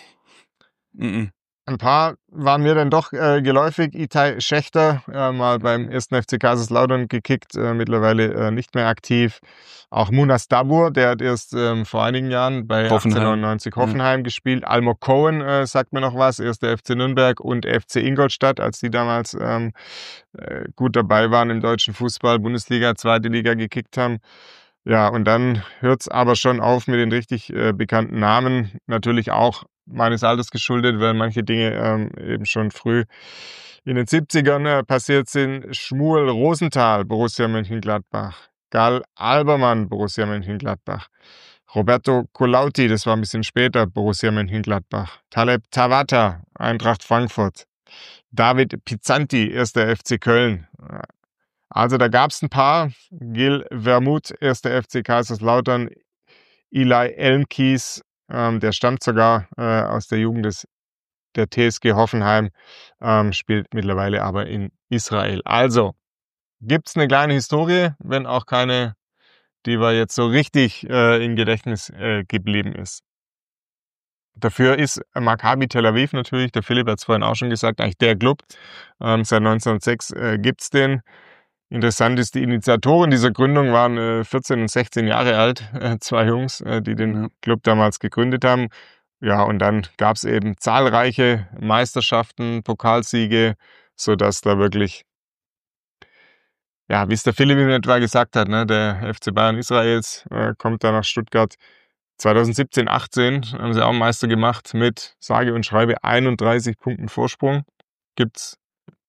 Ein paar waren mir dann doch geläufig. Itai Schächter, mal beim 1. FC Kaiserslautern gekickt, mittlerweile nicht mehr aktiv. Auch Munas Dabur, der hat erst vor einigen Jahren bei 1899 Hoffenheim gespielt. Almo Cohen sagt mir noch was, 1. FC Nürnberg und FC Ingolstadt, als die damals gut dabei waren im deutschen Fußball, Bundesliga, zweite Liga gekickt haben. Ja, und dann hört es aber schon auf mit den richtig bekannten Namen. Natürlich auch meines Alters geschuldet, weil manche Dinge eben schon früh in den 70ern passiert sind. Shmuel Rosenthal, Borussia Mönchengladbach. Gal Albermann, Borussia Mönchengladbach. Roberto Colautti, das war ein bisschen später, Borussia Mönchengladbach. Taleb Tabata, Eintracht Frankfurt. David Pizzanti, 1. FC Köln. Also da gab es ein paar. Gil Vermut, 1. FC Kaiserslautern. Eli Elmkies, der stammt sogar aus der Jugend der TSG Hoffenheim, spielt mittlerweile aber in Israel. Also gibt es eine kleine Historie, wenn auch keine, die wir jetzt so richtig im Gedächtnis geblieben ist. Dafür ist Maccabi Tel Aviv natürlich, der Philipp hat es vorhin auch schon gesagt, eigentlich der Club. Seit 1906 gibt es den. Interessant ist, die Initiatoren dieser Gründung waren 14 und 16 Jahre alt, zwei Jungs, die den Club damals gegründet haben. Ja, und dann gab es eben zahlreiche Meisterschaften, Pokalsiege, sodass da wirklich, ja, wie es der Philipp in etwa gesagt hat, ne, der FC Bayern Israels kommt da nach Stuttgart. 2017, 18 haben sie auch Meister gemacht mit, sage und schreibe, 31 Punkten Vorsprung. Gibt's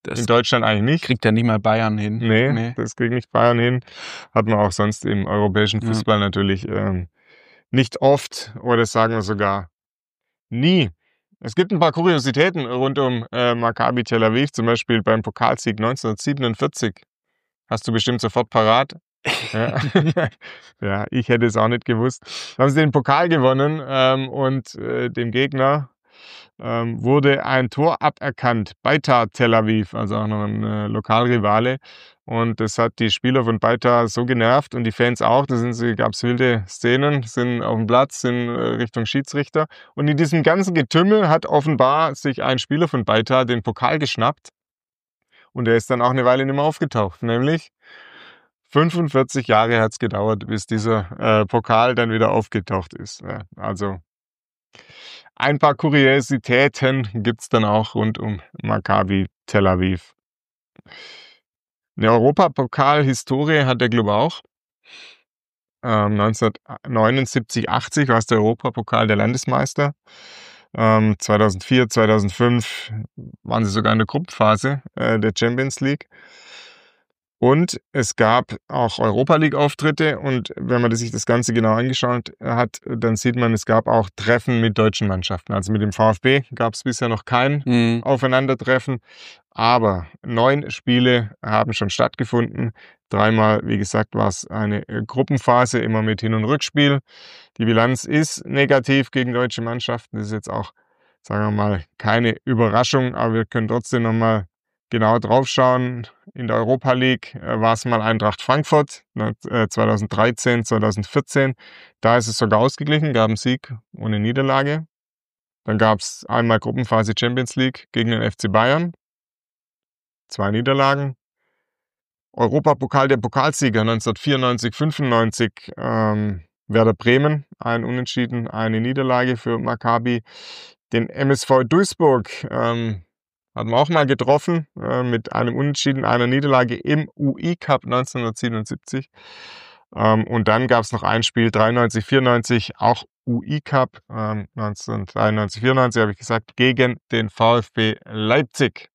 in Deutschland eigentlich nicht. Kriegt ja nicht mal Bayern hin. Nee, das kriegt nicht Bayern hin. Hat man auch sonst im europäischen Fußball natürlich nicht oft oder sagen wir sogar nie. Es gibt ein paar Kuriositäten rund um Maccabi Tel Aviv, zum Beispiel beim Pokalsieg 1947. Hast du bestimmt sofort parat. Ja. Ja, ich hätte es auch nicht gewusst. Da haben sie den Pokal gewonnen und dem Gegner wurde ein Tor aberkannt. Beitar Tel Aviv, also auch noch ein Lokalrivale. Und das hat die Spieler von Beitar so genervt und die Fans auch. Da gab es wilde Szenen, sind auf dem Platz, sind Richtung Schiedsrichter. Und in diesem ganzen Getümmel hat offenbar sich ein Spieler von Beitar den Pokal geschnappt. Und der ist dann auch eine Weile nicht mehr aufgetaucht. Nämlich 45 Jahre hat es gedauert, bis dieser Pokal dann wieder aufgetaucht ist. Ja, also ein paar Kuriositäten gibt es dann auch rund um Maccabi Tel Aviv. Eine Europapokal-Historie hat der Club auch. 1979, 80 war es der Europapokal der Landesmeister. 2004, 2005 waren sie sogar in der Gruppenphase der Champions League. Und es gab auch Europa-League-Auftritte und wenn man sich das Ganze genau angeschaut hat, dann sieht man, es gab auch Treffen mit deutschen Mannschaften. Also mit dem VfB gab es bisher noch kein Aufeinandertreffen, aber 9 Spiele haben schon stattgefunden. 3-mal, wie gesagt, war es eine Gruppenphase, immer mit Hin- und Rückspiel. Die Bilanz ist negativ gegen deutsche Mannschaften. Das ist jetzt auch, sagen wir mal, keine Überraschung, aber wir können trotzdem nochmal genau drauf schauen. In der Europa League war es mal Eintracht Frankfurt 2013, 2014. Da ist es sogar ausgeglichen, gab einen Sieg ohne Niederlage. Dann gab es einmal Gruppenphase Champions League gegen den FC Bayern. 2 Niederlagen. Europapokal der Pokalsieger 1994, 95 Werder Bremen. Ein Unentschieden, eine Niederlage für Maccabi. Den MSV Duisburg hatten wir auch mal getroffen, mit einem Unentschieden, einer Niederlage im UI-Cup 1977. Und dann gab es noch ein Spiel, 93, 94, auch UI-Cup, 1993, 94 habe ich gesagt, gegen den VfB Leipzig.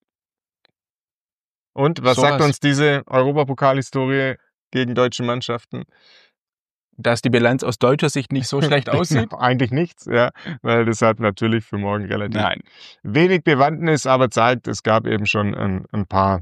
Und was sagt uns diese Europapokal-Historie gegen deutsche Mannschaften? Dass die Bilanz aus deutscher Sicht nicht so schlecht aussieht? Eigentlich nichts, ja, weil das hat natürlich für morgen relativ wenig Bewandtnis, aber zeigt, es gab eben schon ein paar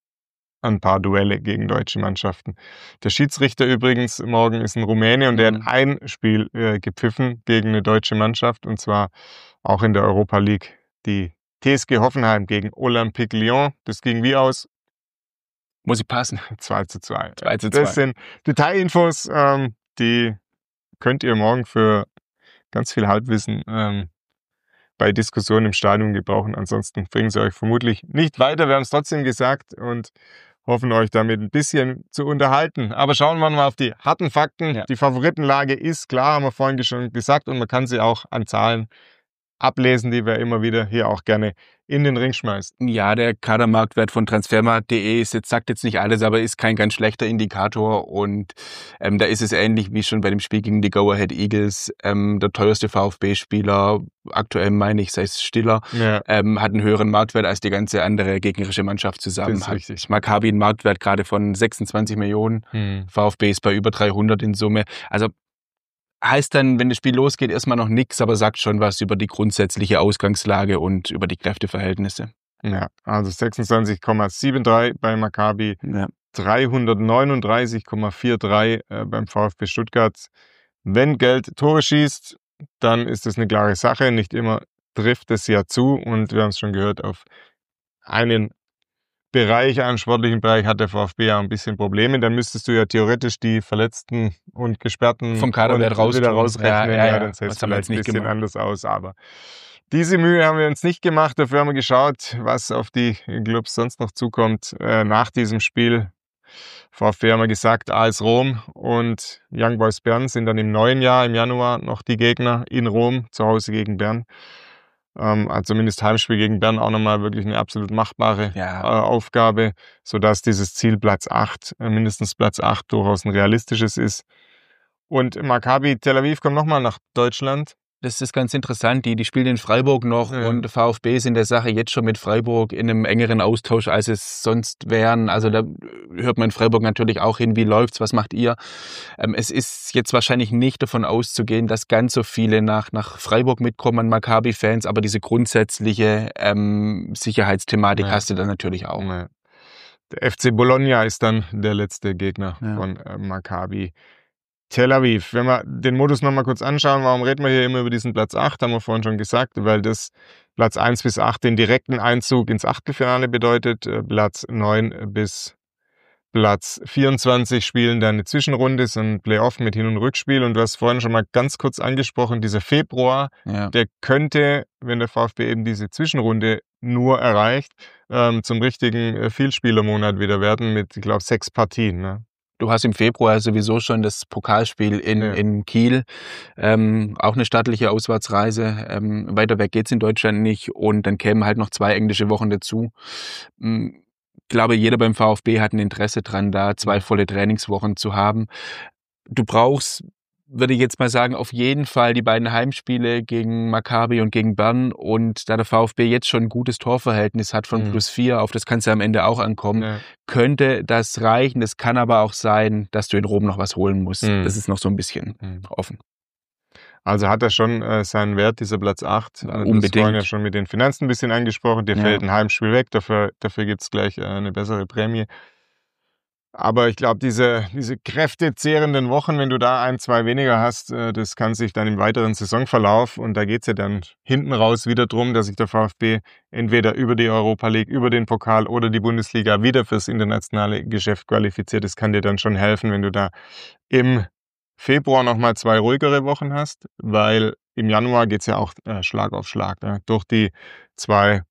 Duelle gegen deutsche Mannschaften. Der Schiedsrichter übrigens morgen ist ein Rumäne und der hat ein Spiel gepfiffen gegen eine deutsche Mannschaft und zwar auch in der Europa League. Die TSG Hoffenheim gegen Olympique Lyon. Das ging wie aus? Muss ich passen. 2:2. 2:2. Das sind Detailinfos, die könnt ihr morgen für ganz viel Halbwissen bei Diskussionen im Stadion gebrauchen. Ansonsten bringen sie euch vermutlich nicht weiter. Wir haben es trotzdem gesagt und hoffen euch damit ein bisschen zu unterhalten. Aber schauen wir mal auf die harten Fakten. Ja. Die Favoritenlage ist klar, haben wir vorhin schon gesagt und man kann sie auch an Zahlen ablesen, die wir immer wieder hier auch gerne in den Ring schmeißen. Ja, der Kadermarktwert von transfermarkt.de sagt jetzt nicht alles, aber ist kein ganz schlechter Indikator und da ist es ähnlich wie schon bei dem Spiel gegen die Go Ahead Eagles. Der teuerste VfB-Spieler, aktuell meine ich, sei es Stiller, hat einen höheren Marktwert als die ganze andere gegnerische Mannschaft zusammen. Das ist richtig. Maccabi einen Marktwert gerade von 26 Millionen, VfB ist bei über 300 in Summe. Also heißt dann, wenn das Spiel losgeht, erstmal noch nichts, aber sagt schon was über die grundsätzliche Ausgangslage und über die Kräfteverhältnisse. Ja, also 26,73 bei Maccabi, 339,43 beim VfB Stuttgart. Wenn Geld Tore schießt, dann ist das eine klare Sache. Nicht immer trifft es ja zu und wir haben es schon gehört, auf einen sportlichen Bereich hat der VfB ja ein bisschen Probleme. Dann müsstest du ja theoretisch die Verletzten und Gesperrten vom Kaderwert wieder rausrechnen. Ja, dann sähe es vielleicht ein bisschen gemacht. anders aus. Aber diese Mühe haben wir uns nicht gemacht. Dafür haben wir geschaut, was auf die Clubs sonst noch zukommt nach diesem Spiel. VfB haben wir gesagt, AS Rom und Young Boys Bern sind dann im neuen Jahr, im Januar, noch die Gegner in Rom, zu Hause gegen Bern. Also zumindest Heimspiel gegen Bern auch nochmal wirklich eine absolut machbare Aufgabe, sodass dieses Ziel Platz 8, mindestens Platz 8, durchaus ein realistisches ist. Und Maccabi Tel Aviv kommt nochmal nach Deutschland Das ist ganz interessant. Die spielen in Freiburg noch und der VfB ist in der Sache jetzt schon mit Freiburg in einem engeren Austausch, als es sonst wären. Also da hört man in Freiburg natürlich auch hin, wie läuft's, was macht ihr? Es ist jetzt wahrscheinlich nicht davon auszugehen, dass ganz so viele nach Freiburg mitkommen an Maccabi-Fans, aber diese grundsätzliche Sicherheitsthematik hast du dann natürlich auch. Ja. Der FC Bologna ist dann der letzte Gegner von Maccabi Tel Aviv. Wenn wir den Modus nochmal kurz anschauen, warum reden wir hier immer über diesen Platz 8, haben wir vorhin schon gesagt, weil das Platz 1 bis 8 den direkten Einzug ins Achtelfinale bedeutet. Platz 9 bis Platz 24 spielen dann eine Zwischenrunde, so ein Playoff mit Hin- und Rückspiel. Und du hast vorhin schon mal ganz kurz angesprochen, dieser Februar, der könnte, wenn der VfB eben diese Zwischenrunde nur erreicht, zum richtigen Vielspielermonat wieder werden mit, ich glaube, 6 Partien. Ne? Du hast im Februar sowieso schon das Pokalspiel in Kiel, auch eine stattliche Auswärtsreise. Weiter weg geht's in Deutschland nicht und dann kämen halt noch 2 englische Wochen dazu. Ich glaube, jeder beim VfB hat ein Interesse dran, da 2 volle Trainingswochen zu haben. Du brauchst, würde ich jetzt mal sagen, auf jeden Fall die beiden Heimspiele gegen Maccabi und gegen Bern. Und da der VfB jetzt schon ein gutes Torverhältnis hat von +4, auf das kannst du am Ende auch ankommen, könnte das reichen. Es kann aber auch sein, dass du in Rom noch was holen musst. Das ist noch so ein bisschen offen. Also hat er schon seinen Wert, dieser Platz 8. Unbedingt. Das waren ja schon mit den Finanzen ein bisschen angesprochen. Dir fällt ein Heimspiel weg, dafür gibt es gleich eine bessere Prämie. Aber ich glaube, diese kräftezehrenden Wochen, wenn du da 1, 2 weniger hast, das kann sich dann im weiteren Saisonverlauf, und da geht's ja dann hinten raus wieder drum, dass sich der VfB entweder über die Europa League, über den Pokal oder die Bundesliga wieder fürs internationale Geschäft qualifiziert. Das kann dir dann schon helfen, wenn du da im Februar nochmal 2 ruhigere Wochen hast, weil im Januar geht's ja auch Schlag auf Schlag. Ne? Durch die 2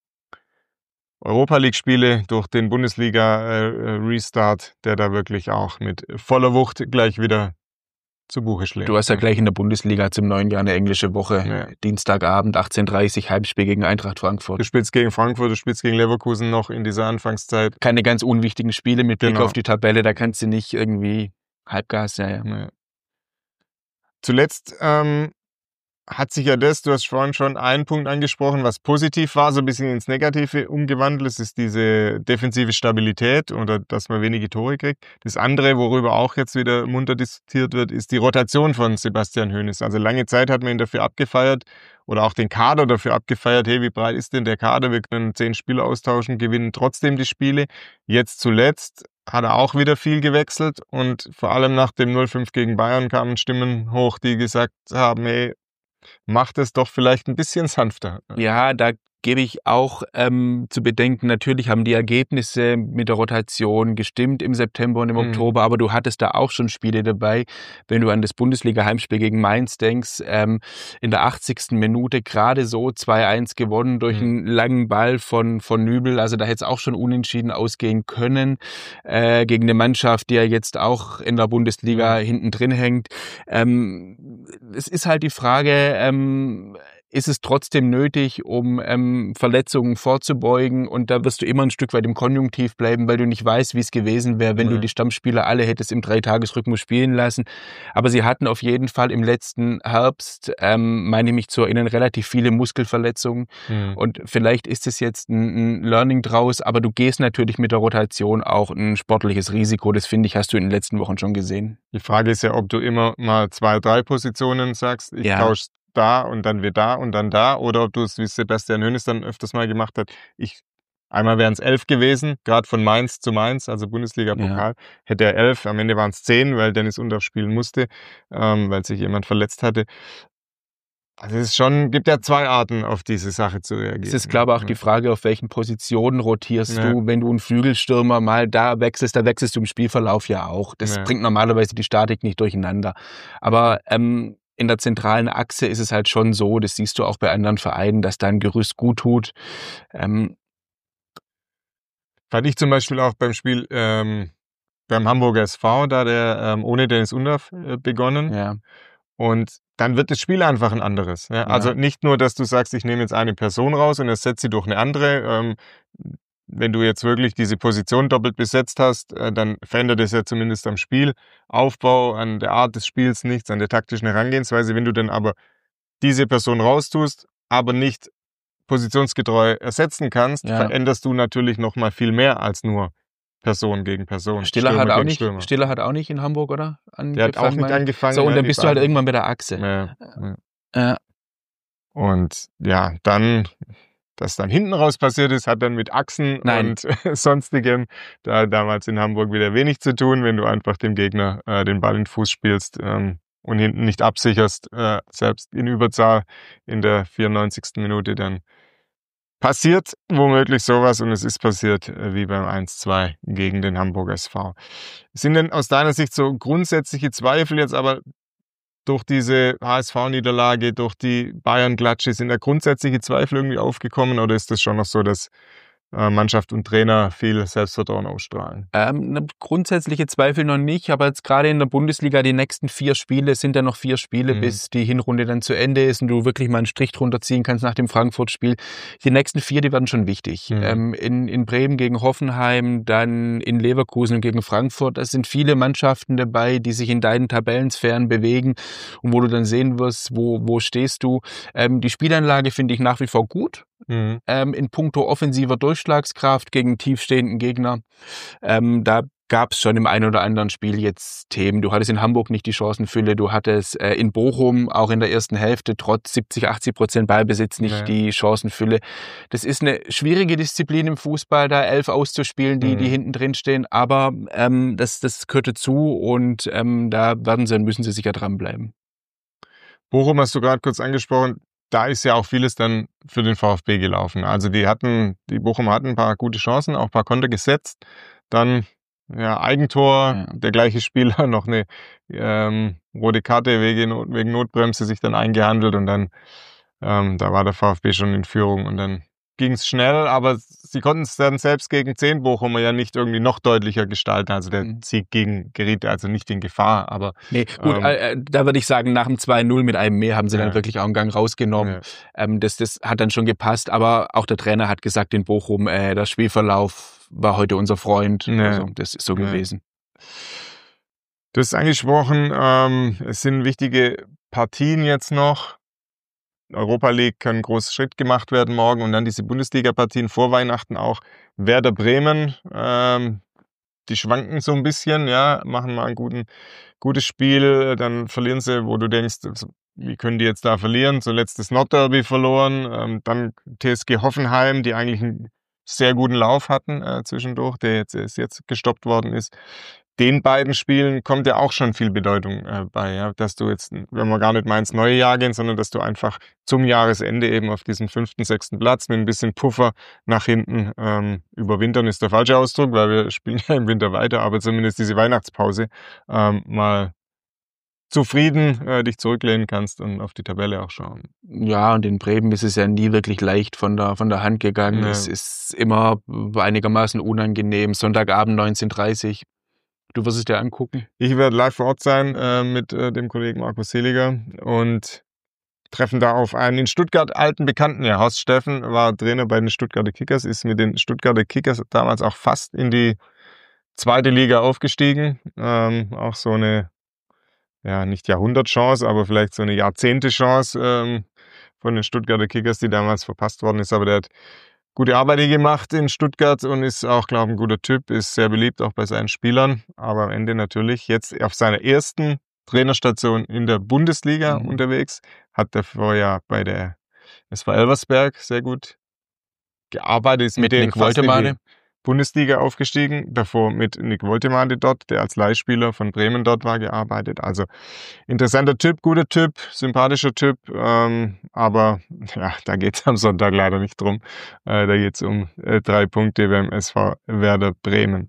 Europa League-Spiele, durch den Bundesliga-Restart, der da wirklich auch mit voller Wucht gleich wieder zu Buche schlägt. Du hast ja gleich in der Bundesliga zum neuen Jahr eine englische Woche. Ja. Dienstagabend, 18:30 Heimspiel gegen Eintracht Frankfurt. Du spielst gegen Frankfurt, du spielst gegen Leverkusen noch in dieser Anfangszeit. Keine ganz unwichtigen Spiele mit Blick auf die Tabelle, da kannst du nicht irgendwie Halbgas, ja. Zuletzt hat sich ja du hast vorhin schon einen Punkt angesprochen, was positiv war, so ein bisschen ins Negative umgewandelt. Es ist diese defensive Stabilität oder dass man wenige Tore kriegt. Das andere, worüber auch jetzt wieder munter diskutiert wird, ist die Rotation von Sebastian Hoeneß. Also lange Zeit hat man ihn dafür abgefeiert oder auch den Kader dafür abgefeiert. Hey, wie breit ist denn der Kader? Wir können 10 Spieler austauschen, gewinnen trotzdem die Spiele. Jetzt zuletzt hat er auch wieder viel gewechselt und vor allem nach dem 0-5 gegen Bayern kamen Stimmen hoch, die gesagt haben, hey, macht es doch vielleicht ein bisschen sanfter. Ja, da gebe ich auch zu bedenken, natürlich haben die Ergebnisse mit der Rotation gestimmt im September und im Oktober, aber du hattest da auch schon Spiele dabei, wenn du an das Bundesliga-Heimspiel gegen Mainz denkst, in der 80. Minute gerade so 2-1 gewonnen durch einen langen Ball von Nübel, also da hätte es auch schon unentschieden ausgehen können, gegen eine Mannschaft, die ja jetzt auch in der Bundesliga hinten drin hängt. Es ist halt die Frage, ist es trotzdem nötig, um Verletzungen vorzubeugen, und da wirst du immer ein Stück weit im Konjunktiv bleiben, weil du nicht weißt, wie es gewesen wäre, wenn du die Stammspieler alle hättest im 3-Tages-Rhythmus spielen lassen. Aber sie hatten auf jeden Fall im letzten Herbst, meine ich mich zu erinnern, relativ viele Muskelverletzungen und vielleicht ist es jetzt ein Learning draus, aber du gehst natürlich mit der Rotation auch ein sportliches Risiko, das finde ich, hast du in den letzten Wochen schon gesehen. Die Frage ist ja, ob du immer mal 2, 3 Positionen sagst, ich tausche da und dann wir da und dann da, oder ob du es, wie Sebastian Hoeneß dann öfters mal gemacht hat, einmal wären es 11 gewesen, gerade von Mainz zu Mainz, also Bundesliga-Pokal, hätte er 11, am Ende waren es 10, weil Dennis Undaff spielen musste, weil sich jemand verletzt hatte. Also es gibt ja 2 Arten, auf diese Sache zu reagieren. Es ist, glaube ich, auch die Frage, auf welchen Positionen rotierst du. Wenn du einen Flügelstürmer mal da wechselst du im Spielverlauf ja auch. Das bringt normalerweise die Statik nicht durcheinander. Aber in der zentralen Achse ist es halt schon so, das siehst du auch bei anderen Vereinen, dass da ein Gerüst gut tut. Fand ich zum Beispiel auch beim Spiel beim Hamburger SV, da der ohne Dennis Undaff begonnen. Ja. Und dann wird das Spiel einfach ein anderes. Ja? Also nicht nur, dass du sagst, ich nehme jetzt eine Person raus und ersetze sie durch eine andere. Wenn du jetzt wirklich diese Position doppelt besetzt hast, dann verändert es ja zumindest am Spielaufbau, an der Art des Spiels nichts, an der taktischen Herangehensweise. Wenn du dann aber diese Person raustust, aber nicht positionsgetreu ersetzen kannst, veränderst du natürlich noch mal viel mehr als nur Person gegen Person. Stiller hat auch nicht in Hamburg, oder? Der hat auch nicht angefangen. So, und dann bist du halt irgendwann mit der Achse. Ja. Und ja, dann, dass dann hinten raus passiert ist, hat dann mit Achsen und sonstigem da damals in Hamburg wieder wenig zu tun, wenn du einfach dem Gegner den Ball in den Fuß spielst und hinten nicht absicherst, selbst in Überzahl in der 94. Minute, dann passiert womöglich sowas und es ist passiert wie beim 1-2 gegen den Hamburger SV. Sind denn aus deiner Sicht so grundsätzliche Zweifel jetzt aber durch diese HSV-Niederlage, durch die Bayern-Glatsche, sind da grundsätzliche Zweifel irgendwie aufgekommen oder ist das schon noch so, dass Mannschaft und Trainer viel Selbstvertrauen ausstrahlen? Grundsätzliche Zweifel noch nicht, aber jetzt gerade in der Bundesliga, die nächsten 4 Spiele, sind ja noch 4 Spiele, bis die Hinrunde dann zu Ende ist und du wirklich mal einen Strich drunter ziehen kannst nach dem Frankfurt-Spiel. Die nächsten 4, die werden schon wichtig. In Bremen gegen Hoffenheim, dann in Leverkusen gegen Frankfurt. Es sind viele Mannschaften dabei, die sich in deinen Tabellensphären bewegen und wo du dann sehen wirst, wo stehst du. Die Spielanlage finde ich nach wie vor gut. In puncto offensiver Durchschlagskraft gegen tiefstehenden Gegner. Da gab es schon im einen oder anderen Spiel jetzt Themen. Du hattest in Hamburg nicht die Chancenfülle, du hattest in Bochum auch in der ersten Hälfte trotz 70-80% Ballbesitz nicht die Chancenfülle. Das ist eine schwierige Disziplin im Fußball, da 11 auszuspielen, die hinten drin stehen, aber das gehört dazu und da müssen sie sicher dranbleiben. Bochum hast du gerade kurz angesprochen. Da ist ja auch vieles dann für den VfB gelaufen. Also die Bochum hatten ein paar gute Chancen, auch ein paar Konter gesetzt. Dann Eigentor, der gleiche Spieler, noch eine rote Karte wegen Notbremse sich dann eingehandelt und dann da war der VfB schon in Führung und dann ging es schnell, aber sie konnten es dann selbst gegen 10 Bochumer ja nicht irgendwie noch deutlicher gestalten. Also der Sieg geriet also nicht in Gefahr. Aber nee, gut, da würde ich sagen, nach dem 2-0 mit einem mehr haben sie dann wirklich auch einen Gang rausgenommen. Ja. Das hat dann schon gepasst, aber auch der Trainer hat gesagt in Bochum, der Spielverlauf war heute unser Freund. Ja. Also das ist so gewesen. Du hast angesprochen, es sind wichtige Partien jetzt noch. Europa League kann ein großer Schritt gemacht werden morgen und dann diese Bundesliga-Partien vor Weihnachten auch. Werder Bremen, die schwanken so ein bisschen, machen mal ein gutes Spiel, dann verlieren sie, wo du denkst, wie können die jetzt da verlieren? Zuletzt das Nordderby verloren, dann TSG Hoffenheim, die eigentlich einen sehr guten Lauf hatten zwischendurch, der jetzt gestoppt worden ist. Den beiden Spielen kommt ja auch schon viel Bedeutung bei, dass du jetzt, wenn wir gar nicht mal ins neue Jahr gehen, sondern dass du einfach zum Jahresende eben auf diesem 5., 6. Platz mit ein bisschen Puffer nach hinten überwintern ist der falsche Ausdruck, weil wir spielen ja im Winter weiter, aber zumindest diese Weihnachtspause mal zufrieden dich zurücklehnen kannst und auf die Tabelle auch schauen. Ja, und in Bremen ist es ja nie wirklich leicht von der Hand gegangen. Ja. Es ist immer einigermaßen unangenehm. Sonntagabend 19:30 Uhr. Du wirst es dir angucken? Ich werde live vor Ort sein mit dem Kollegen Markus Seliger und treffen da auf einen in Stuttgart alten Bekannten. Ja, Horst Steffen war Trainer bei den Stuttgarter Kickers, ist mit den Stuttgarter Kickers damals auch fast in die 2. Liga aufgestiegen. Auch so eine, nicht Jahrhundertchance, aber vielleicht so eine Jahrzehnte-Chance von den Stuttgarter Kickers, die damals verpasst worden ist. Aber der hat gute Arbeit gemacht in Stuttgart und ist auch, glaube ich, ein guter Typ, ist sehr beliebt auch bei seinen Spielern. Aber am Ende natürlich jetzt auf seiner ersten Trainerstation in der Bundesliga unterwegs. Hat davor ja bei der SV Elversberg sehr gut gearbeitet. Ist mit denen Nick Woltemade. Bundesliga aufgestiegen, davor mit Nick Woltemade dort, der als Leihspieler von Bremen dort war, gearbeitet. Also interessanter Typ, guter Typ, sympathischer Typ, aber da geht's am Sonntag leider nicht drum. Da geht's um 3 Punkte beim SV Werder Bremen.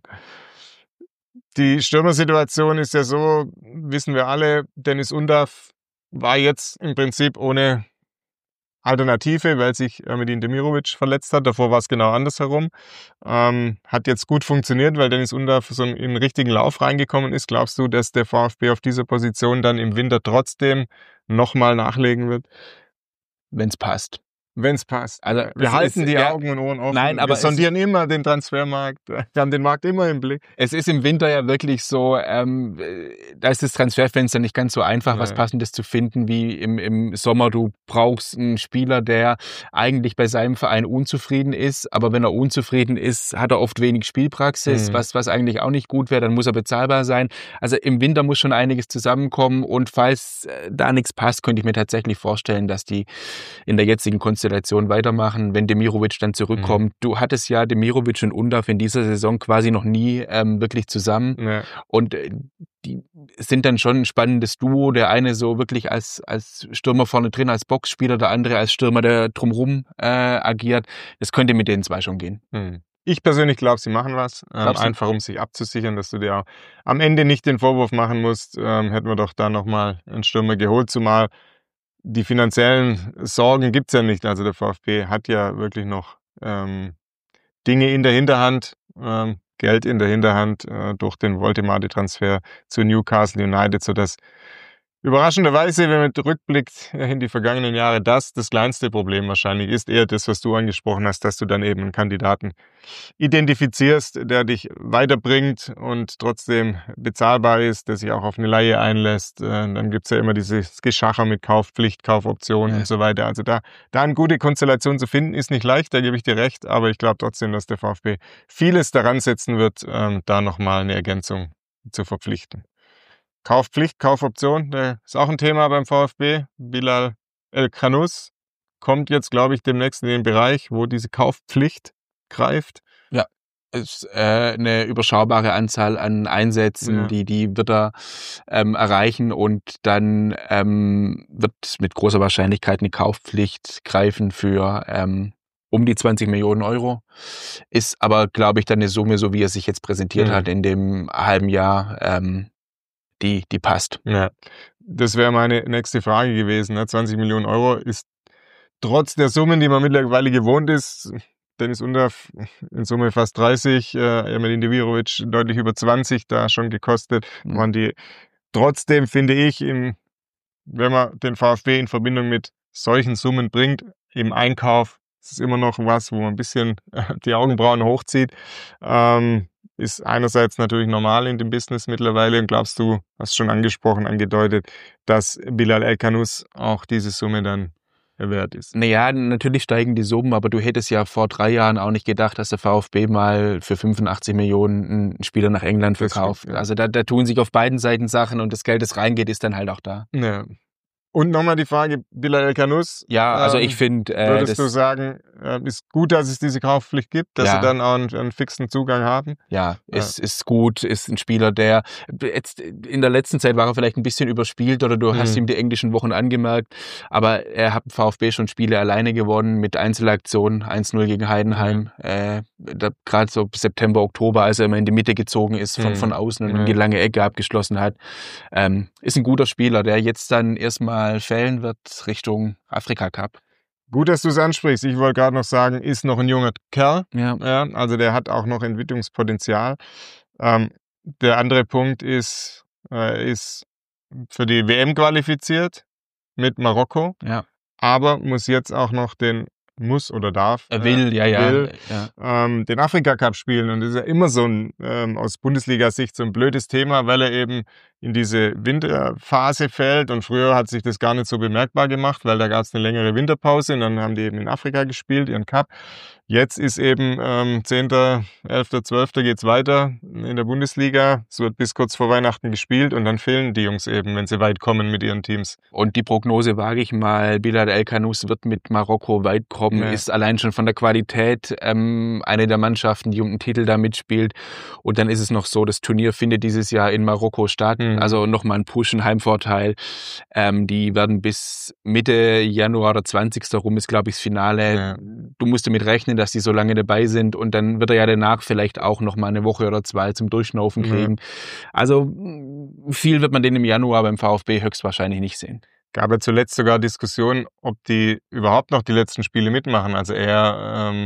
Die Stürmersituation ist ja so, wissen wir alle, Dennis Undaff war jetzt im Prinzip ohne Alternative, weil sich Medin Demirovic verletzt hat. Davor war es genau andersherum. Hat jetzt gut funktioniert, weil Dennis Undaff so in den richtigen Lauf reingekommen ist. Glaubst du, dass der VfB auf dieser Position dann im Winter trotzdem nochmal nachlegen wird? Wenn es passt. Wenn es passt. Also, wir halten die Augen und Ohren offen. Nein, aber wir sondieren immer den Transfermarkt. Wir haben den Markt immer im Blick. Es ist im Winter ja wirklich so, da ist das Transferfenster nicht ganz so einfach, was Passendes zu finden wie im Sommer. Du brauchst einen Spieler, der eigentlich bei seinem Verein unzufrieden ist, aber wenn er unzufrieden ist, hat er oft wenig Spielpraxis, was eigentlich auch nicht gut wäre, dann muss er bezahlbar sein. Also im Winter muss schon einiges zusammenkommen und falls da nichts passt, könnte ich mir tatsächlich vorstellen, dass die in der jetzigen Konstellation weitermachen, wenn Demirovic dann zurückkommt. Du hattest ja Demirovic und Undav in dieser Saison quasi noch nie wirklich zusammen und die sind dann schon ein spannendes Duo. Der eine so wirklich als Stürmer vorne drin, als Boxspieler, der andere als Stürmer, der drumherum agiert. Das könnte mit den zwei schon gehen. Ich persönlich glaube, sie machen was, einfach um sich abzusichern, dass du dir auch am Ende nicht den Vorwurf machen musst, hätten wir doch da nochmal einen Stürmer geholt, zumal die finanziellen Sorgen gibt's ja nicht. Also der VfB hat ja wirklich noch Dinge in der Hinterhand, Geld in der Hinterhand durch den Voltemade-Transfer zu Newcastle United, sodass überraschenderweise, wenn man rückblickt in die vergangenen Jahre, das kleinste Problem wahrscheinlich ist, eher das, was du angesprochen hast, dass du dann eben einen Kandidaten identifizierst, der dich weiterbringt und trotzdem bezahlbar ist, der sich auch auf eine Leihe einlässt. Dann gibt's ja immer dieses Geschacher mit Kaufpflicht, Kaufoptionen und so weiter. Also da eine gute Konstellation zu finden, ist nicht leicht, da gebe ich dir recht, aber ich glaube trotzdem, dass der VfB vieles daran setzen wird, da nochmal eine Ergänzung zu verpflichten. Kaufpflicht, Kaufoption, das ist auch ein Thema beim VfB. Bilal El-Khanous kommt jetzt, glaube ich, demnächst in den Bereich, wo diese Kaufpflicht greift. Ja, es ist eine überschaubare Anzahl an Einsätzen, die wird er erreichen und dann wird mit großer Wahrscheinlichkeit eine Kaufpflicht greifen für um die 20 Millionen Euro. Ist aber, glaube ich, dann eine Summe, so wie er sich jetzt präsentiert hat in dem halben Jahr, die passt. Ja, das wäre meine nächste Frage gewesen. 20 Millionen Euro ist trotz der Summen, die man mittlerweile gewohnt ist, Dennis Undav in Summe fast 30, Emelin Demirovic deutlich über 20 da schon gekostet. Waren die trotzdem, finde ich, wenn man den VfB in Verbindung mit solchen Summen bringt, im Einkauf, ist es immer noch was, wo man ein bisschen die Augenbrauen hochzieht. Ist einerseits natürlich normal in dem Business mittlerweile und glaubst du, hast schon angesprochen, angedeutet, dass Bilal El-Khanous auch diese Summe dann wert ist? Naja, natürlich steigen die Summen, aber du hättest ja vor 3 Jahren auch nicht gedacht, dass der VfB mal für 85 Millionen einen Spieler nach England verkauft. Stimmt, ja. Also da tun sich auf beiden Seiten Sachen und das Geld, das reingeht, ist dann halt auch da. Ja. Und nochmal die Frage, Bilal El-Khanous. Ja, also ich finde... würdest du sagen, ist gut, dass es diese Kaufpflicht gibt, dass sie dann auch einen fixen Zugang haben? Ja, ist gut, ist ein Spieler, der jetzt in der letzten Zeit war er vielleicht ein bisschen überspielt oder du hast ihm die englischen Wochen angemerkt, aber er hat VfB schon Spiele alleine gewonnen mit Einzelaktionen, 1-0 gegen Heidenheim, gerade so September, Oktober, als er immer in die Mitte gezogen ist von außen und eine lange Ecke abgeschlossen hat. Ist ein guter Spieler, der jetzt dann erstmal fällen wird Richtung Afrika Cup. Gut, dass du es ansprichst. Ich wollte gerade noch sagen, ist noch ein junger Kerl. Ja. Also der hat auch noch Entwicklungspotenzial. Der andere Punkt ist für die WM qualifiziert mit Marokko, aber muss jetzt auch noch darf. Er will, den Afrika Cup spielen. Und das ist ja immer so ein, aus Bundesliga-Sicht so ein blödes Thema, weil er eben in diese Winterphase fällt. Und früher hat sich das gar nicht so bemerkbar gemacht, weil da gab es eine längere Winterpause und dann haben die eben in Afrika gespielt, ihren Cup. Jetzt ist eben 10., 11., 12. geht's weiter in der Bundesliga. Es wird bis kurz vor Weihnachten gespielt und dann fehlen die Jungs eben, wenn sie weit kommen mit ihren Teams. Und die Prognose wage ich mal, Bilal El-Khanous wird mit Marokko weit kommen, ist allein schon von der Qualität eine der Mannschaften, die um den Titel da mitspielt. Und dann ist es noch so, das Turnier findet dieses Jahr in Marokko statt, also nochmal ein Push, ein Heimvorteil. Die werden bis Mitte Januar oder 20. rum ist, glaube ich, das Finale. Ja. Du musst damit rechnen, dass die so lange dabei sind und dann wird er ja danach vielleicht auch noch mal eine Woche oder 2 zum Durchschnaufen kriegen. Also viel wird man den im Januar beim VfB höchstwahrscheinlich nicht sehen. Gab ja zuletzt sogar Diskussionen, ob die überhaupt noch die letzten Spiele mitmachen. Also er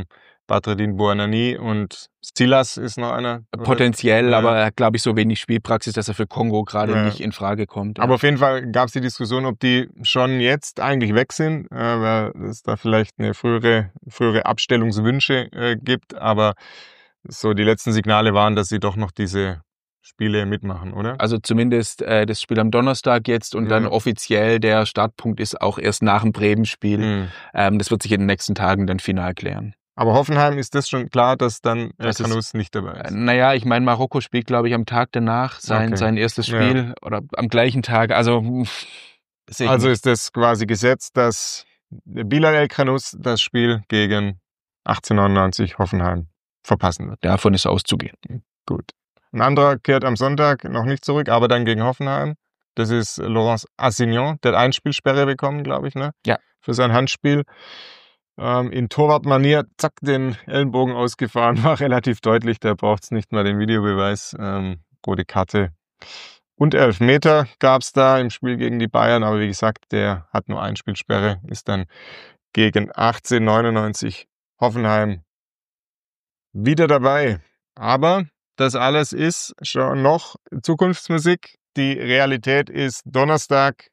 Badreddin Bouanani und Silas ist noch einer. Potenziell, aber er hat, glaube ich, so wenig Spielpraxis, dass er für Kongo gerade nicht in Frage kommt. Aber auf jeden Fall gab es die Diskussion, ob die schon jetzt eigentlich weg sind, weil es da vielleicht eine frühere Abstellungswünsche gibt. Aber so die letzten Signale waren, dass sie doch noch diese Spiele mitmachen, oder? Also zumindest das Spiel am Donnerstag jetzt und dann offiziell der Startpunkt ist auch erst nach dem Bremen-Spiel. Das wird sich in den nächsten Tagen dann final klären. Aber Hoffenheim, ist das schon klar, dass dann Elkanous nicht dabei ist? Naja, ich meine, Marokko spielt, glaube ich, am Tag danach sein erstes Spiel oder am gleichen Tag. Also ist das quasi gesetzt, dass Bilal Elkanous das Spiel gegen 1899 Hoffenheim verpassen wird? Davon ist auszugehen. Gut. Ein anderer kehrt am Sonntag noch nicht zurück, aber dann gegen Hoffenheim. Das ist Laurence Assignon, der hat Einspielsperre bekommen, glaube ich, ne? Ja. Für sein Handspiel. In Torwartmanier, zack, den Ellenbogen ausgefahren, war relativ deutlich, da braucht es nicht mal den Videobeweis. Rote Karte. Und Elfmeter gab es da im Spiel gegen die Bayern, aber wie gesagt, der hat nur Einspielsperre, ist dann gegen 1899 Hoffenheim wieder dabei. Aber das alles ist schon noch Zukunftsmusik. Die Realität ist Donnerstag,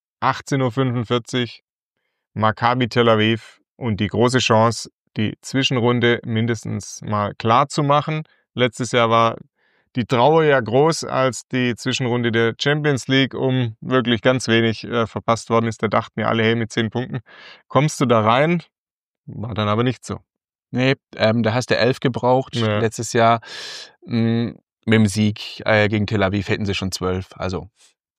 18.45 Uhr, Maccabi Tel Aviv und die große Chance, die Zwischenrunde mindestens mal klar zu machen. Letztes Jahr war die Trauer ja groß, als die Zwischenrunde der Champions League wirklich ganz wenig verpasst worden ist. Da dachten ja alle, hey, mit 10 Punkten kommst du da rein. War dann aber nicht so. Nee, da hast du 11 gebraucht. Ja. Letztes Jahr mit dem Sieg gegen Tel Aviv hätten sie schon 12. Also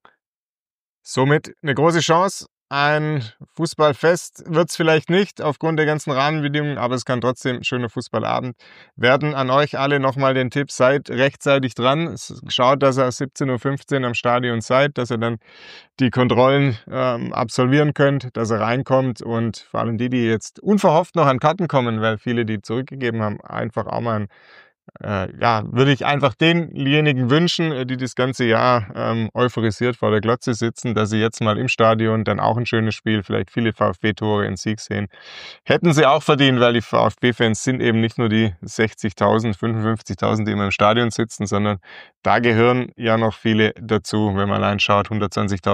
somit eine große Chance. Ein Fußballfest wird es vielleicht nicht aufgrund der ganzen Rahmenbedingungen, aber es kann trotzdem ein schöner Fußballabend werden. An euch alle nochmal den Tipp, seid rechtzeitig dran. Schaut, dass ihr 17.15 Uhr am Stadion seid, dass ihr dann die Kontrollen absolvieren könnt, dass ihr reinkommt und vor allem die jetzt unverhofft noch an Karten kommen, weil viele, die zurückgegeben haben, einfach auch mal würde ich einfach denjenigen wünschen, die das ganze Jahr euphorisiert vor der Glotze sitzen, dass sie jetzt mal im Stadion dann auch ein schönes Spiel, vielleicht viele VfB-Tore in Sieg sehen. Hätten sie auch verdient, weil die VfB-Fans sind eben nicht nur die 60.000, 55.000, die immer im Stadion sitzen, sondern da gehören ja noch viele dazu. Wenn man allein schaut, über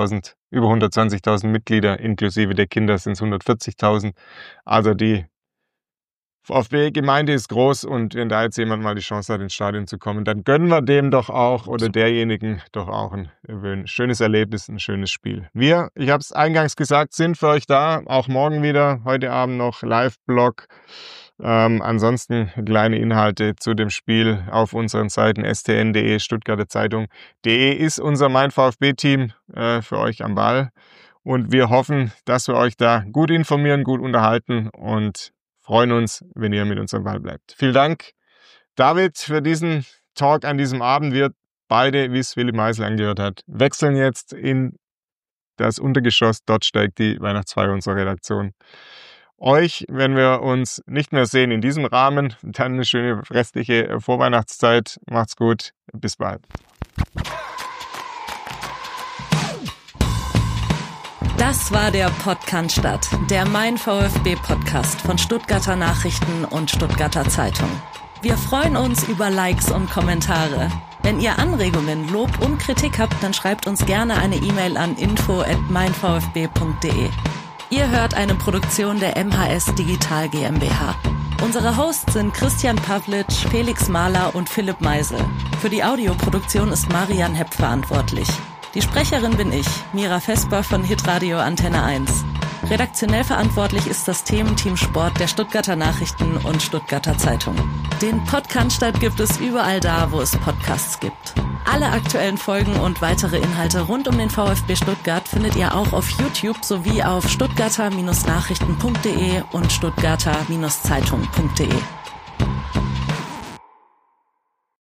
120.000 Mitglieder, inklusive der Kinder sind es 140.000. Also die VfB-Gemeinde ist groß und wenn da jetzt jemand mal die Chance hat, ins Stadion zu kommen, dann gönnen wir dem doch auch oder derjenigen doch auch ein schönes Erlebnis, ein schönes Spiel. Wir, ich habe es eingangs gesagt, sind für euch da, auch morgen wieder, heute Abend noch Live-Blog. Ansonsten kleine Inhalte zu dem Spiel auf unseren Seiten stn.de, Stuttgarter Zeitung.de ist unser Mein VfB-Team für euch am Ball und wir hoffen, dass wir euch da gut informieren, gut unterhalten und freuen uns, wenn ihr mit uns am Ball bleibt. Vielen Dank, David, für diesen Talk an diesem Abend. Wir beide, wie es Philipp Meisel angehört hat, wechseln jetzt in das Untergeschoss. Dort steigt die Weihnachtsfeier unserer Redaktion. Euch, wenn wir uns nicht mehr sehen in diesem Rahmen, dann eine schöne restliche Vorweihnachtszeit. Macht's gut. Bis bald. Das war der Podcast, der Mein VfB-Podcast von Stuttgarter Nachrichten und Stuttgarter Zeitung. Wir freuen uns über Likes und Kommentare. Wenn ihr Anregungen, Lob und Kritik habt, dann schreibt uns gerne eine E-Mail an info@meinvfb.de. Ihr hört eine Produktion der MHS Digital GmbH. Unsere Hosts sind Christian Pawlitsch, Felix Mahler und Philipp Meisel. Für die Audioproduktion ist Marian Hepp verantwortlich. Die Sprecherin bin ich, Mira Vesper von Hitradio Antenne 1. Redaktionell verantwortlich ist das Thementeam Sport der Stuttgarter Nachrichten und Stuttgarter Zeitung. Den Podcast gibt es überall da, wo es Podcasts gibt. Alle aktuellen Folgen und weitere Inhalte rund um den VfB Stuttgart findet ihr auch auf YouTube sowie auf stuttgarter-nachrichten.de und stuttgarter-zeitung.de.